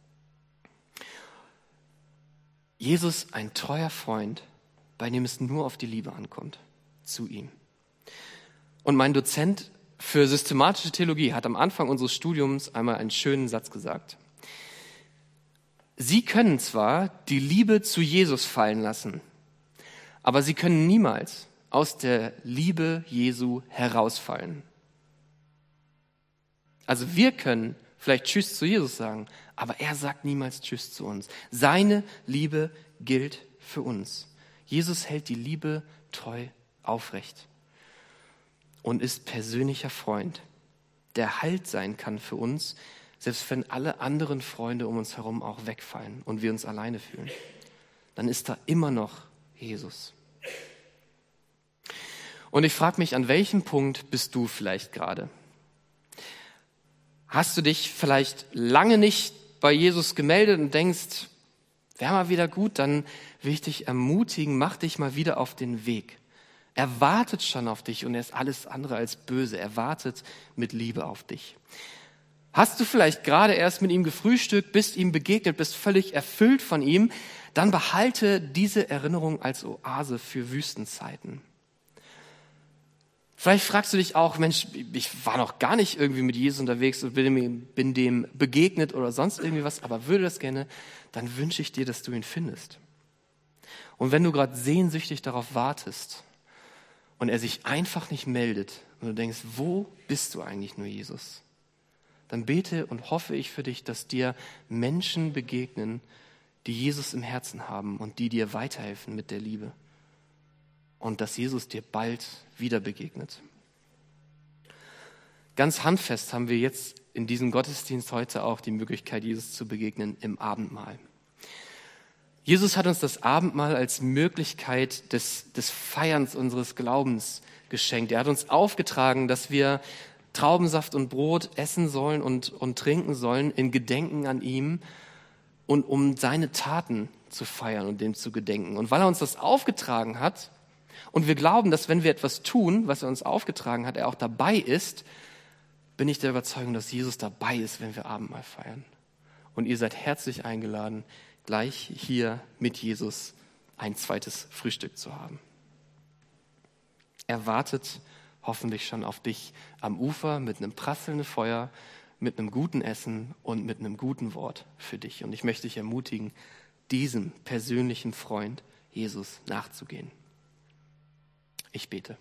D: Jesus, ein treuer Freund, bei dem es nur auf die Liebe ankommt, zu ihm. Und mein Dozent für systematische Theologie hat am Anfang unseres Studiums einmal einen schönen Satz gesagt. Sie können zwar die Liebe zu Jesus fallen lassen, aber sie können niemals aus der Liebe Jesu herausfallen. Also wir können vielleicht Tschüss zu Jesus sagen, aber er sagt niemals Tschüss zu uns. Seine Liebe gilt für uns. Jesus hält die Liebe treu aufrecht und ist persönlicher Freund, der Halt sein kann für uns, selbst wenn alle anderen Freunde um uns herum auch wegfallen und wir uns alleine fühlen. Dann ist da immer noch Jesus. Und ich frage mich, an welchem Punkt bist du vielleicht gerade? Hast du dich vielleicht lange nicht bei Jesus gemeldet und denkst, wäre mal wieder gut, dann will ich dich ermutigen, mach dich mal wieder auf den Weg. Er wartet schon auf dich und er ist alles andere als böse. Er wartet mit Liebe auf dich. Hast du vielleicht gerade erst mit ihm gefrühstückt, bist ihm begegnet, bist völlig erfüllt von ihm, dann behalte diese Erinnerung als Oase für Wüstenzeiten. Vielleicht fragst du dich auch, Mensch, ich war noch gar nicht irgendwie mit Jesus unterwegs und bin dem begegnet oder sonst irgendwie was, aber würde das gerne, dann wünsche ich dir, dass du ihn findest. Und wenn du gerade sehnsüchtig darauf wartest und er sich einfach nicht meldet und du denkst, wo bist du eigentlich nur, Jesus? Dann bete und hoffe ich für dich, dass dir Menschen begegnen, die Jesus im Herzen haben und die dir weiterhelfen mit der Liebe. Und dass Jesus dir bald wieder begegnet. Ganz handfest haben wir jetzt in diesem Gottesdienst heute auch die Möglichkeit, Jesus zu begegnen im Abendmahl. Jesus hat uns das Abendmahl als Möglichkeit des, des Feierns unseres Glaubens geschenkt. Er hat uns aufgetragen, dass wir Traubensaft und Brot essen sollen und, und trinken sollen in Gedenken an ihm und um seine Taten zu feiern und dem zu gedenken. Und weil er uns das aufgetragen hat und wir glauben, dass wenn wir etwas tun, was er uns aufgetragen hat, er auch dabei ist, bin ich der Überzeugung, dass Jesus dabei ist, wenn wir Abendmahl feiern. Und ihr seid herzlich eingeladen, gleich hier mit Jesus ein zweites Frühstück zu haben. Er wartet hoffentlich schon auf dich am Ufer mit einem prasselnden Feuer, mit einem guten Essen und mit einem guten Wort für dich. Und ich möchte dich ermutigen, diesem persönlichen Freund Jesus nachzugehen. Ich bete.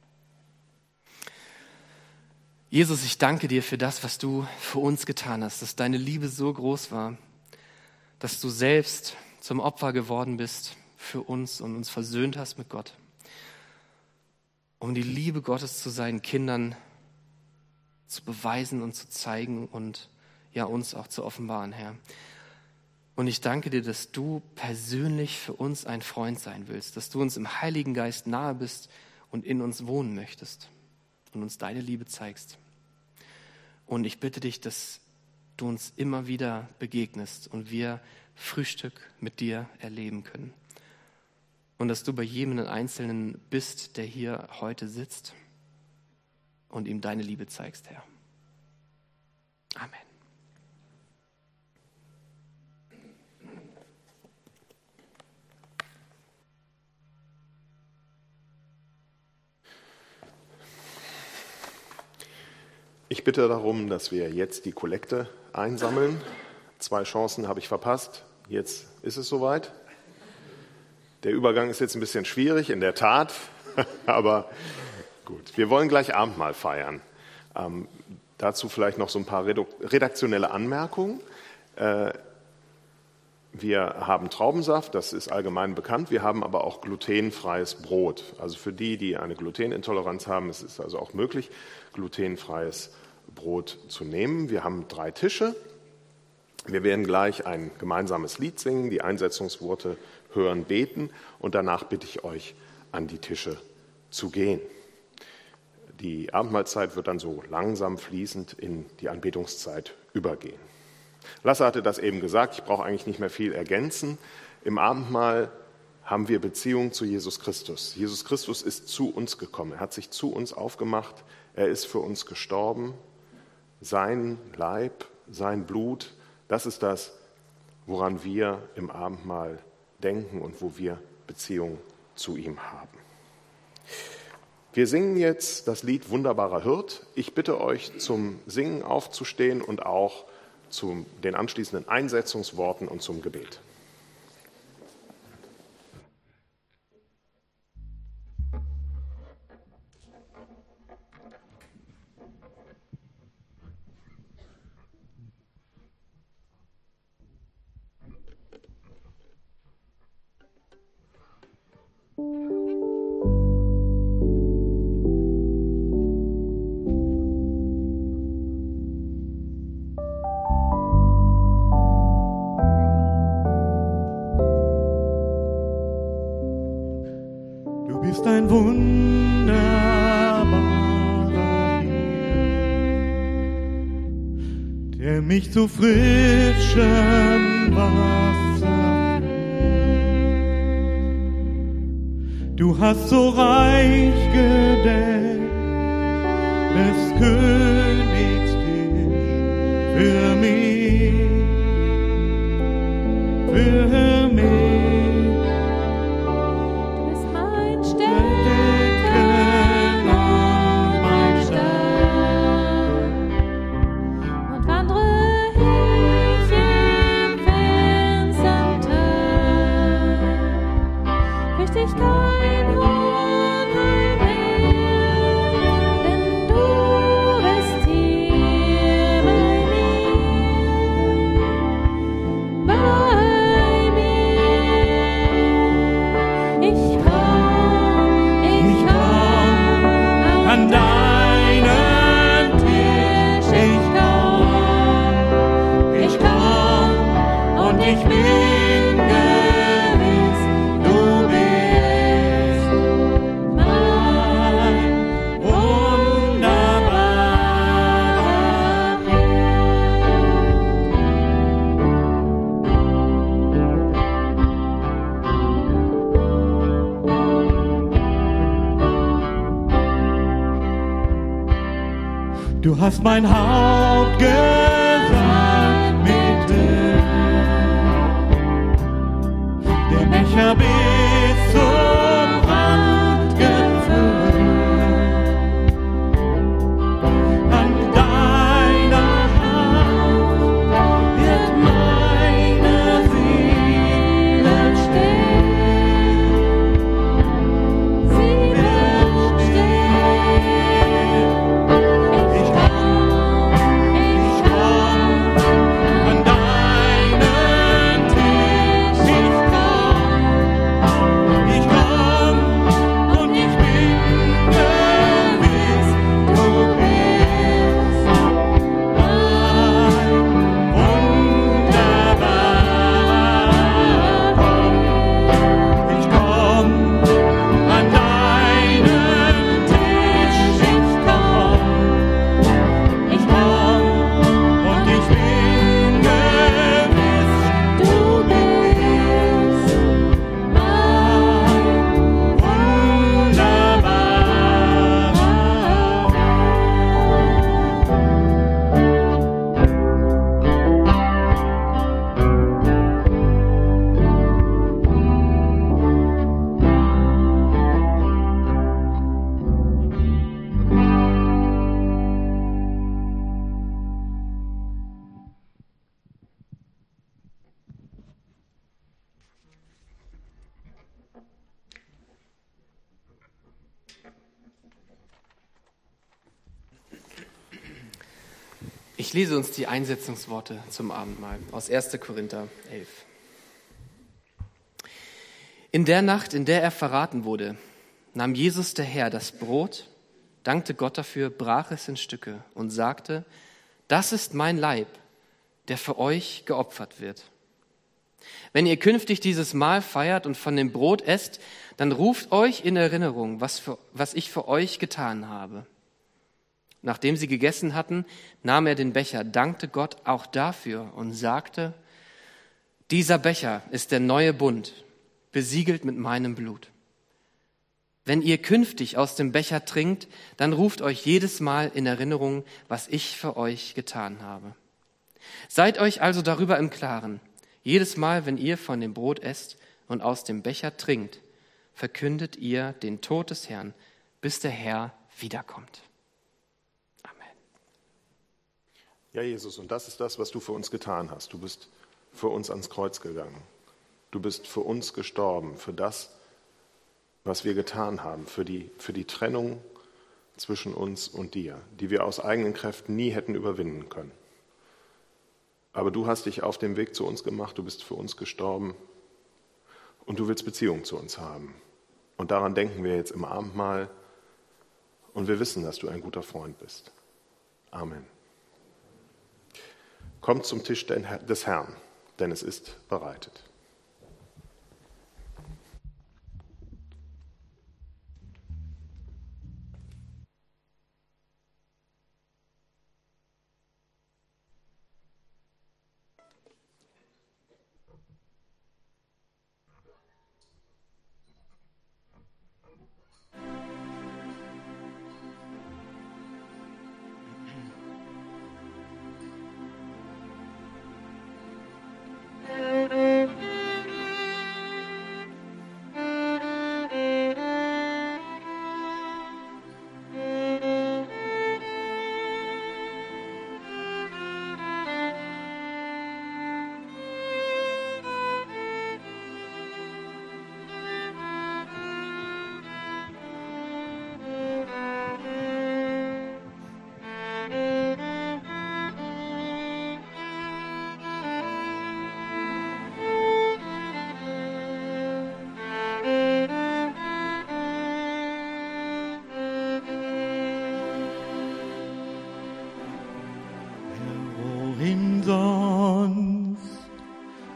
D: Jesus, ich danke dir für das, was du für uns getan hast, dass deine Liebe so groß war, dass du selbst zum Opfer geworden bist für uns und uns versöhnt hast mit Gott, um die Liebe Gottes zu seinen Kindern zu beweisen und zu zeigen und ja uns auch zu offenbaren, Herr. Und ich danke dir, dass du persönlich für uns ein Freund sein willst, dass du uns im Heiligen Geist nahe bist und in uns wohnen möchtest und uns deine Liebe zeigst. Und ich bitte dich, dass du uns immer wieder begegnest und wir Frühstück mit dir erleben können. Und dass du bei jedem Einzelnen bist, der hier heute sitzt und ihm deine Liebe zeigst, Herr. Amen.
B: Ich bitte darum, dass wir jetzt die Kollekte einsammeln. Zwei Chancen habe ich verpasst. Jetzt ist es soweit. Der Übergang ist jetzt ein bisschen schwierig, in der Tat. Aber gut, wir wollen gleich Abendmahl feiern. Ähm, dazu vielleicht noch so ein paar redaktionelle Anmerkungen. Äh, wir haben Traubensaft, das ist allgemein bekannt. Wir haben aber auch glutenfreies Brot. Also für die, die eine Glutenintoleranz haben, ist es also auch möglich, glutenfreies Brot zu nehmen. Wir haben drei Tische. Wir werden gleich ein gemeinsames Lied singen, die Einsetzungsworte hören, beten und danach bitte ich euch, an die Tische zu gehen. Die Abendmahlzeit wird dann so langsam fließend in die Anbetungszeit übergehen. Lasse hatte das eben gesagt, ich brauche eigentlich nicht mehr viel ergänzen. Im Abendmahl haben wir Beziehung zu Jesus Christus. Jesus Christus ist zu uns gekommen, er hat sich zu uns aufgemacht, er ist für uns gestorben. Sein Leib, sein Blut, das ist das, woran wir im Abendmahl denken und wo wir Beziehung zu ihm haben. Wir singen jetzt das Lied Wunderbarer Hirt. Ich bitte euch, zum Singen aufzustehen und auch zu den anschließenden Einsetzungsworten und zum Gebet.
C: Du bist ein wunderbarer Hirt, der mich zu frischem Wasser führt. Du hast so reich gedeckt des Königs Tisch für mich, für mich.
E: Bei
C: ich bin gewiss, du bist mein wunderbarer Hirt. Du hast mein Haupt gesalbt mit Öl, der Becher bis zum Rand gefüllt. An deiner Hand wird meine Seele stehen. Sie wird stehen. Ich komm, ich komm an deinen Tisch. Ich komm, ich komm und ich bin gewiss, du bist mein wunderbarer Gott. Ich komm an deinen Tisch. Ich komm, ich komm und ich bin gewiss, du bist mein
D: Ich lese uns die Einsetzungsworte zum Abendmahl aus erster Korinther elf. In der Nacht, in der er verraten wurde, nahm Jesus der Herr das Brot, dankte Gott dafür, brach es in Stücke und sagte, das ist mein Leib, der für euch geopfert wird. Wenn ihr künftig dieses Mahl feiert und von dem Brot esst, dann ruft euch in Erinnerung, was, für, was ich für euch getan habe. Nachdem sie gegessen hatten, nahm er den Becher, dankte Gott auch dafür und sagte, dieser Becher ist der neue Bund, besiegelt mit meinem Blut. Wenn ihr künftig aus dem Becher trinkt, dann ruft euch jedes Mal in Erinnerung, was ich für euch getan habe. Seid euch also darüber im Klaren. Jedes Mal, wenn ihr von dem Brot esst und aus dem Becher trinkt, verkündet ihr den Tod des Herrn, bis der Herr wiederkommt.
B: Ja, Jesus, und das ist das, was du für uns getan hast. Du bist für uns ans Kreuz gegangen. Du bist für uns gestorben, für das, was wir getan haben, für die, für die Trennung zwischen uns und dir, die wir aus eigenen Kräften nie hätten überwinden können. Aber du hast dich auf dem Weg zu uns gemacht, du bist für uns gestorben und du willst Beziehung zu uns haben. Und daran denken wir jetzt im Abendmahl und wir wissen, dass du ein guter Freund bist. Amen. Kommt zum Tisch des Herrn, denn es ist bereitet.
C: Thank you.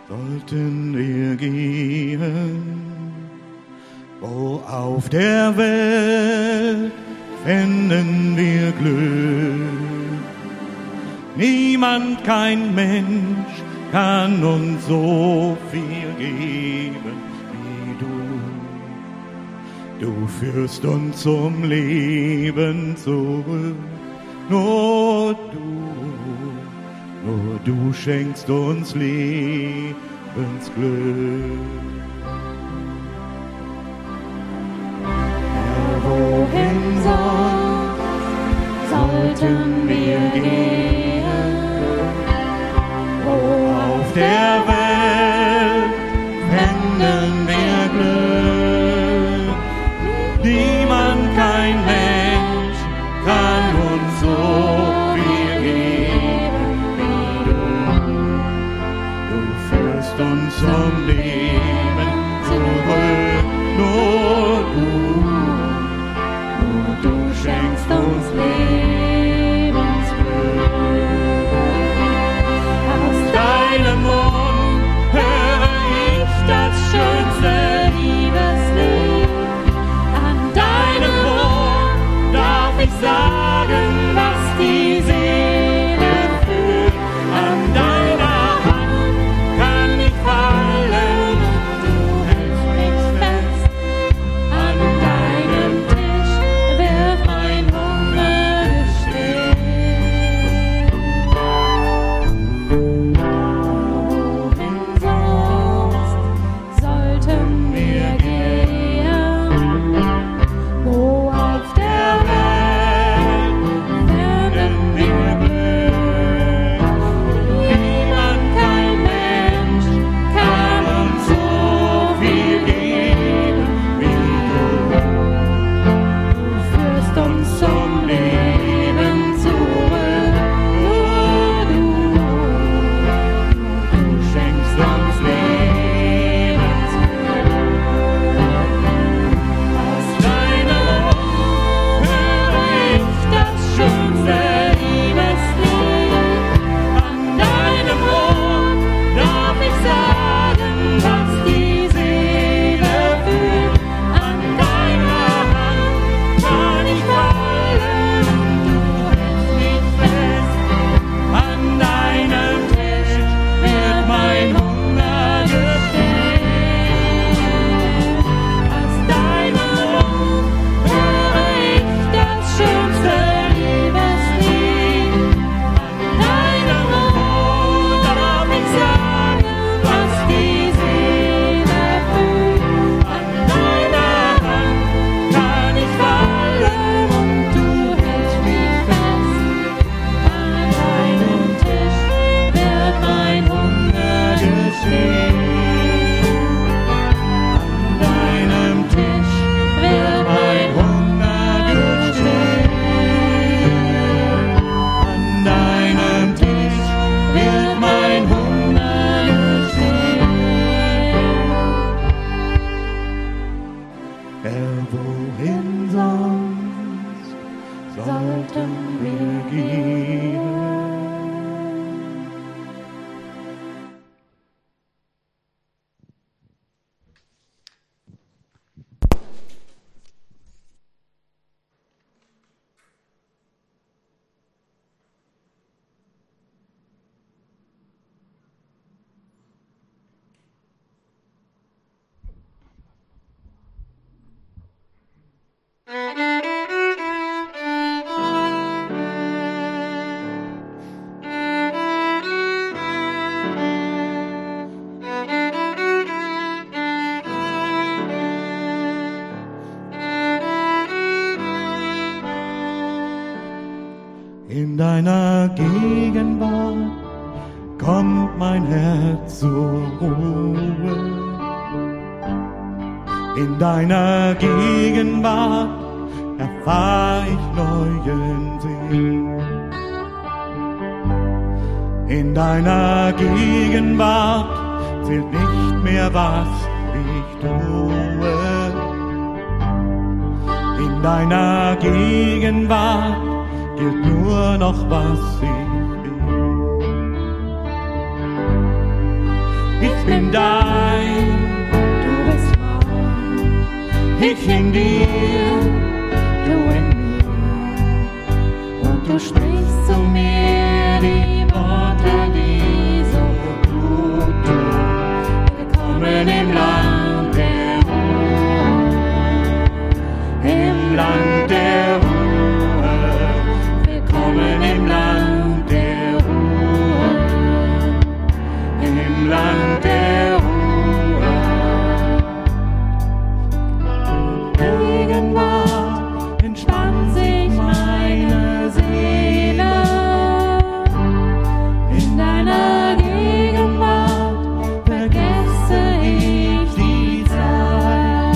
C: sollten wir gehen, wo auf der Welt finden wir Glück. Niemand, kein Mensch kann uns so viel geben wie du. Du führst uns zum Leben zurück, nur du. Nur du schenkst uns Lebensglück.
E: Ja, wohin soll, sollten wir gehen, wo auf der Welt finden wir Glück. Niemand, kein Mensch kann uns so viel geben. Uns zum Leben zurück, nur du, nur du schenkst uns Lebensglück. Aus deinem Mund höre ich das schönste Liebeslied. An deinem Mund darf ich sagen, was die Seele fühlt. An deiner
C: In deiner Gegenwart kommt mein Herz zur Ruhe. In deiner Gegenwart erfahr ich neuen Sinn. In deiner Gegenwart zählt nicht mehr, was ich tue. In deiner Gegenwart gilt nur noch, was ich bin. Ich Ich bin dein,
E: du bist mein,
C: ich in dir,
E: du in mir. Und du sprichst zu mir die Worte, die so gut tun. Willkommen im Land der Ruhe,
C: im Land der Ruhe,
E: willkommen im Land der Ruhe,
C: im Land der Ruhe.
E: Gegenwart entspannt sich meine Seele. In deiner Gegenwart vergesse ich die Zeit.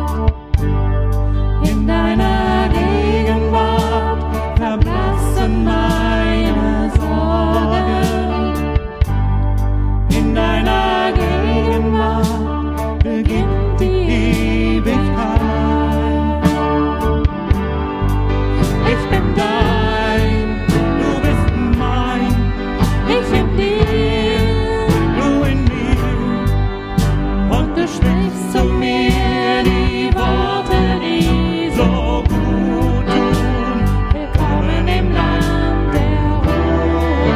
E: In deiner Gegenwart verblassen meine Sorgen.
C: In deiner Gegenwart beginnt die Ewigkeit. Ich bin dein, du bist mein,
E: Ich in dir
C: du in mir. Und du sprichst zu mir die Worte, die so gut tun.
E: willkommen im Land der Ruhe,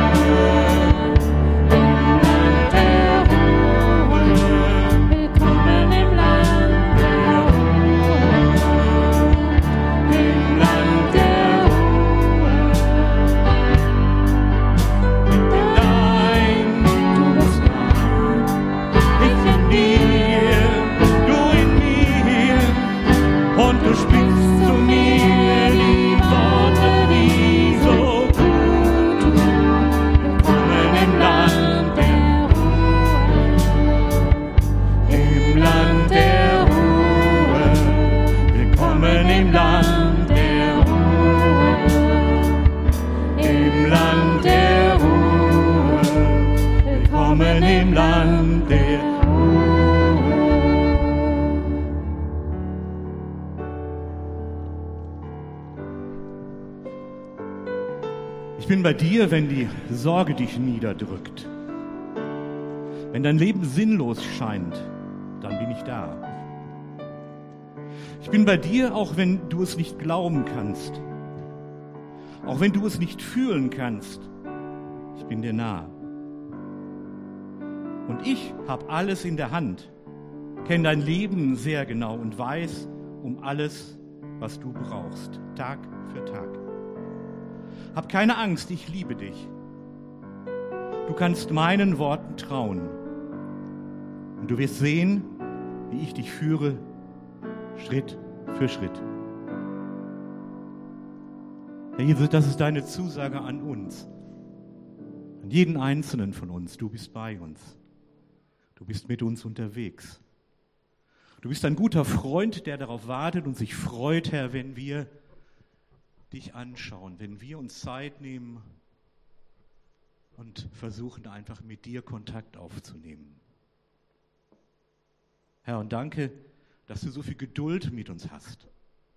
E: im Land der Ruhe, willkommen im Land der Ruhe, im Land der Ruhe.
C: Dein,
E: Du bist mein,
C: ich in dir, du in mir. Und du sprichst zu mir die Worte, die so gut tun.
E: willkommen im Land der Ruhe,
C: Im Land der Ruhe, willkommen im Land der Ruhe, im Land der Ruhe, willkommen im Land der Ruhe. Ich bin bei dir, wenn die Sorge dich niederdrückt. Wenn dein Leben sinnlos scheint, dann bin ich da. Ich bin bei dir, auch wenn du es nicht glauben kannst. Auch wenn du es nicht fühlen kannst. Ich bin dir nah. Und ich habe alles in der Hand, kenne dein Leben sehr genau und weiß um alles, was du brauchst, Tag für Tag. Hab keine Angst, ich liebe dich. Du kannst meinen Worten trauen. Und du wirst sehen, wie ich dich führe, Schritt für Schritt. Herr Jesus, das ist deine Zusage an uns, an jeden Einzelnen von uns. Du bist bei uns. Du bist mit uns unterwegs. Du bist ein guter Freund, der darauf wartet und sich freut, Herr, wenn wir dich anschauen, wenn wir uns Zeit nehmen und versuchen einfach mit dir Kontakt aufzunehmen. Herr, und danke, dass du so viel Geduld mit uns hast.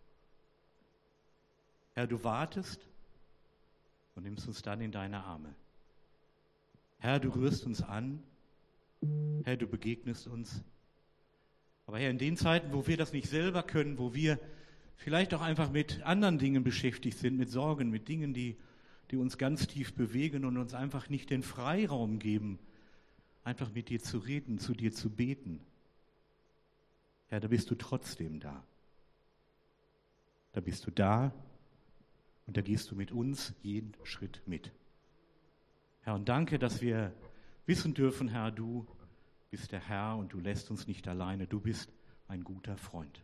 C: Herr, du wartest und nimmst uns dann in deine Arme. Herr, du rührst uns an. Herr, du begegnest uns. Aber Herr, in den Zeiten, wo wir das nicht selber können, wo wir vielleicht auch einfach mit anderen Dingen beschäftigt sind, mit Sorgen, mit Dingen, die, die uns ganz tief bewegen und uns einfach nicht den Freiraum geben, einfach mit dir zu reden, zu dir zu beten. Herr, da bist du trotzdem da. Da bist du da und da gehst du mit uns jeden Schritt mit. Herr, und danke, dass wir wissen dürfen, Herr, du bist der Herr und du lässt uns nicht alleine. Du bist ein guter Freund.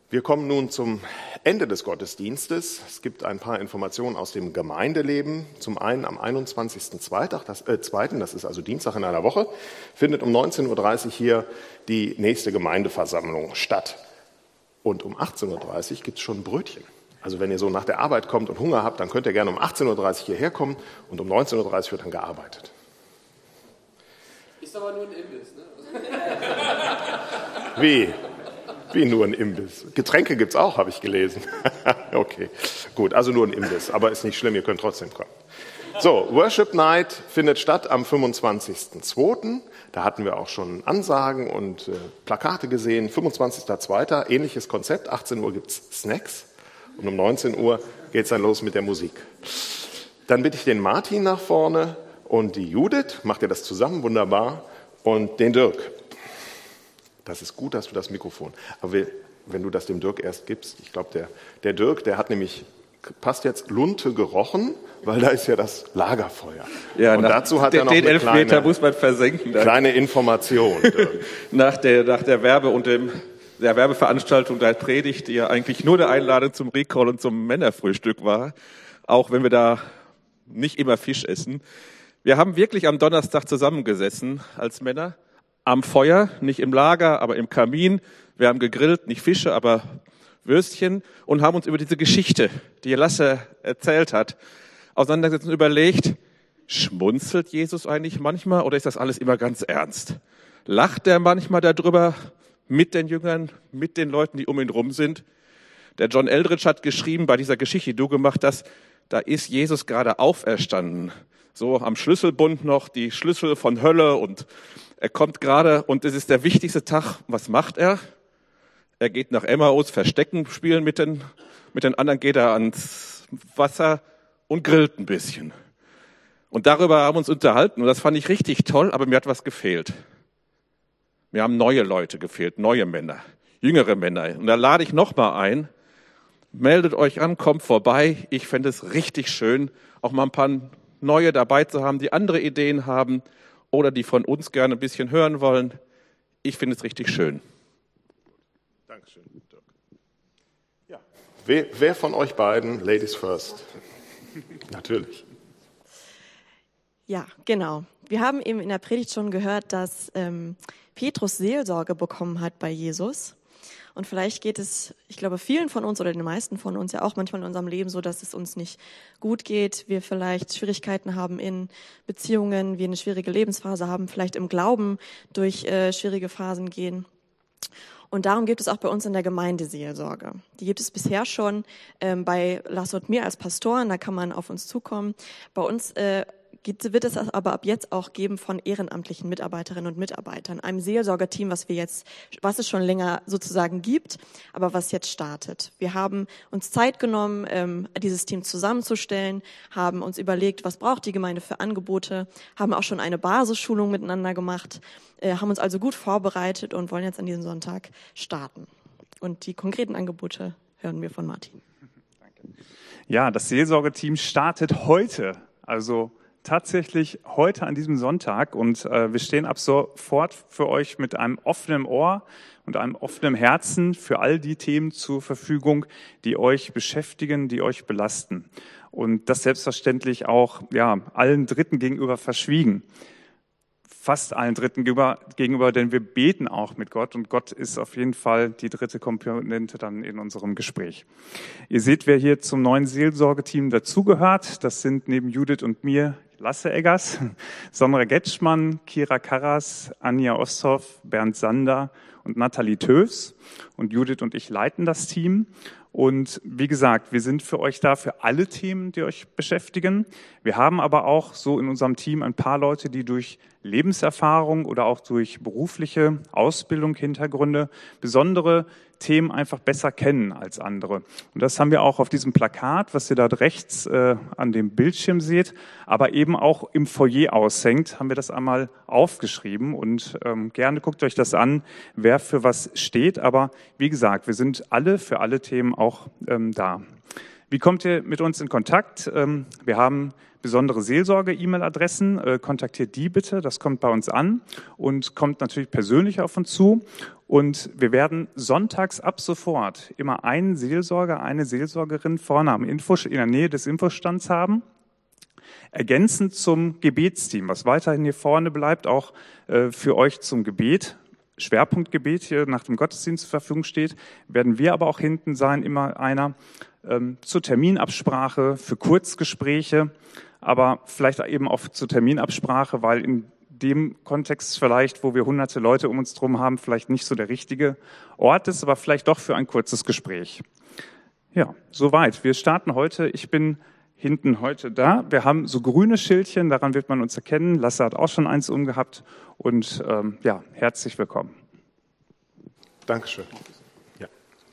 B: Wir kommen nun zum Ende des Gottesdienstes. Es gibt ein paar Informationen aus dem Gemeindeleben. Zum einen am einundzwanzigsten zweiten, das, äh, zweiten, das ist also Dienstag in einer Woche, findet um neunzehn Uhr dreißig hier die nächste Gemeindeversammlung statt. Und um achtzehn Uhr dreißig gibt es schon Brötchen. Also wenn ihr so nach der Arbeit kommt und Hunger habt, dann könnt ihr gerne um achtzehn Uhr dreißig hierher kommen und um neunzehn Uhr dreißig wird dann gearbeitet.
D: Ist aber nur ein Imbiss, ne?
B: Wie? Wie nur ein Imbiss? Getränke gibt's auch, habe ich gelesen. Okay, gut, also nur ein Imbiss, aber ist nicht schlimm, ihr könnt trotzdem kommen. So, Worship Night findet statt am fünfundzwanzigsten zweiten Da hatten wir auch schon Ansagen und äh, Plakate gesehen. fünfundzwanzigsten zweiten ähnliches Konzept. achtzehn Uhr gibt's Snacks und um neunzehn Uhr geht's dann los mit der Musik. Dann bitte ich den Martin nach vorne und die Judith, macht ihr das zusammen, wunderbar, und den Dirk. Das ist gut, dass du das Mikrofon, aber wenn du das dem Dirk erst gibst, ich glaube, der, der Dirk, der hat nämlich, passt jetzt, Lunte gerochen, weil da ist ja das Lagerfeuer.
F: Ja,
B: und dazu hat
F: den,
B: er noch
F: den
B: eine
F: Elfmeter
B: kleine,
F: muss man versenken. Dann.
B: kleine Information.
F: nach, der, nach der Werbe- und dem, der Werbeveranstaltung der Predigt, die ja eigentlich nur eine Einladung zum Recall und zum Männerfrühstück war, auch wenn wir da nicht immer Fisch essen. Wir haben wirklich am Donnerstag zusammengesessen als Männer, am Feuer, nicht im Lager, aber im Kamin. Wir haben gegrillt, nicht Fische, aber Würstchen, und haben uns über diese Geschichte, die Lasse erzählt hat, auseinandergesetzt und überlegt, schmunzelt Jesus eigentlich manchmal oder ist das alles immer ganz ernst? Lacht er manchmal darüber mit den Jüngern, mit den Leuten, die um ihn rum sind? Der John Eldridge hat geschrieben bei dieser Geschichte, die du gemacht hast, da ist Jesus gerade auferstanden. So am Schlüsselbund noch die Schlüssel von Hölle und er kommt gerade und es ist der wichtigste Tag. Was macht er? Er geht nach Emmaus Verstecken spielen mit den, mit den anderen, geht er ans Wasser und grillt ein bisschen. Und darüber haben wir uns unterhalten und das fand ich richtig toll, aber mir hat was gefehlt. Mir haben neue Leute gefehlt, neue Männer, jüngere Männer. Und da lade ich nochmal ein, meldet euch an, kommt vorbei. Ich fände es richtig schön, auch mal ein paar neue dabei zu haben, die andere Ideen haben oder die von uns gerne ein bisschen hören wollen. Ich finde es richtig schön.
B: Dankeschön, Dirk. Ja. Wer, wer von euch beiden, Ladies first? Natürlich.
G: Ja, genau. Wir haben eben in der Predigt schon gehört, dass ähm, Petrus Seelsorge bekommen hat bei Jesus. Und vielleicht geht es, ich glaube, vielen von uns oder den meisten von uns ja auch manchmal in unserem Leben so, dass es uns nicht gut geht. Wir vielleicht Schwierigkeiten haben in Beziehungen, wir eine schwierige Lebensphase haben, vielleicht im Glauben durch äh, schwierige Phasen gehen. Und darum gibt es auch bei uns in der Gemeinde Seelsorge. Die gibt es bisher schon ähm, bei Lasse und mir als Pastoren, da kann man auf uns zukommen. Bei uns äh, gibt, wird es aber ab jetzt auch geben von ehrenamtlichen Mitarbeiterinnen und Mitarbeitern, einem Seelsorgerteam, was wir jetzt, was es schon länger sozusagen gibt, aber was jetzt startet. Wir haben uns Zeit genommen, ähm, dieses Team zusammenzustellen, haben uns überlegt, was braucht die Gemeinde für Angebote, haben auch schon eine Basisschulung miteinander gemacht, äh, haben uns also gut vorbereitet und wollen jetzt an diesem Sonntag starten. Und die konkreten Angebote hören wir von Martin.
H: Danke. Ja, das Seelsorgeteam startet heute, also tatsächlich heute an diesem Sonntag, und äh, wir stehen ab sofort für euch mit einem offenen Ohr und einem offenen Herzen für all die Themen zur Verfügung, die euch beschäftigen, die euch belasten. Und das selbstverständlich auch ja allen Dritten gegenüber verschwiegen. Fast allen Dritten gegenüber, gegenüber, denn wir beten auch mit Gott und Gott ist auf jeden Fall die dritte Komponente dann in unserem Gespräch. Ihr seht, wer hier zum neuen Seelsorgeteam dazugehört. Das sind neben Judith und mir Lasse Eggers, Sondra Getschmann, Kira Karras, Anja Osthoff, Bernd Sander und Nathalie Töfs. Und Judith und ich leiten das Team. Und wie gesagt, wir sind für euch da für alle Themen, die euch beschäftigen. Wir haben aber auch so in unserem Team ein paar Leute, die durch Lebenserfahrung oder auch durch berufliche Ausbildung, Hintergründe besondere Themen einfach besser kennen als andere. Und das haben wir auch auf diesem Plakat, was ihr da rechts äh, an dem Bildschirm seht, aber eben auch im Foyer aushängt, haben wir das einmal aufgeschrieben. Und ähm, gerne guckt euch das an, wer für was steht. Aber wie gesagt, wir sind alle für alle Themen auch ähm, da. Wie kommt ihr mit uns in Kontakt? Ähm, wir haben besondere Seelsorge-E-Mail-Adressen. Äh, kontaktiert die bitte, das kommt bei uns an und kommt natürlich persönlich auf uns zu. Und wir werden sonntags ab sofort immer einen Seelsorger, eine Seelsorgerin vorne am Info, in der Nähe des Infostands haben. Ergänzend zum Gebetsteam, was weiterhin hier vorne bleibt, auch äh, für euch zum Gebet, Schwerpunktgebet hier nach dem Gottesdienst zur Verfügung steht, werden wir aber auch hinten sein, immer einer ähm, zur Terminabsprache, für Kurzgespräche, aber vielleicht eben auch zur Terminabsprache, weil in dem Kontext vielleicht, wo wir hunderte Leute um uns drum haben, vielleicht nicht so der richtige Ort ist, aber vielleicht doch für ein kurzes Gespräch. Ja, soweit. Wir starten heute. Ich bin hinten heute da. Wir haben so grüne Schildchen, daran wird man uns erkennen. Lasse hat auch schon eins umgehabt und ähm, ja, herzlich willkommen.
B: Dankeschön. Ja.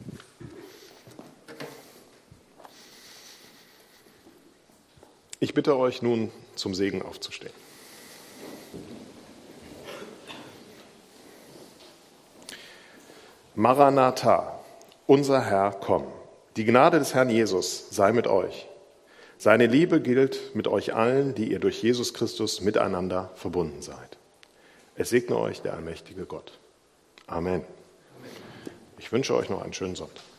B: Ich bitte euch nun zum Segen aufzustehen. Maranatha, unser Herr, komm. Die Gnade des Herrn Jesus sei mit euch. Seine Liebe gilt mit euch allen, die ihr durch Jesus Christus miteinander verbunden seid. Es segne euch der allmächtige Gott. Amen. Ich wünsche euch noch einen schönen Sonntag.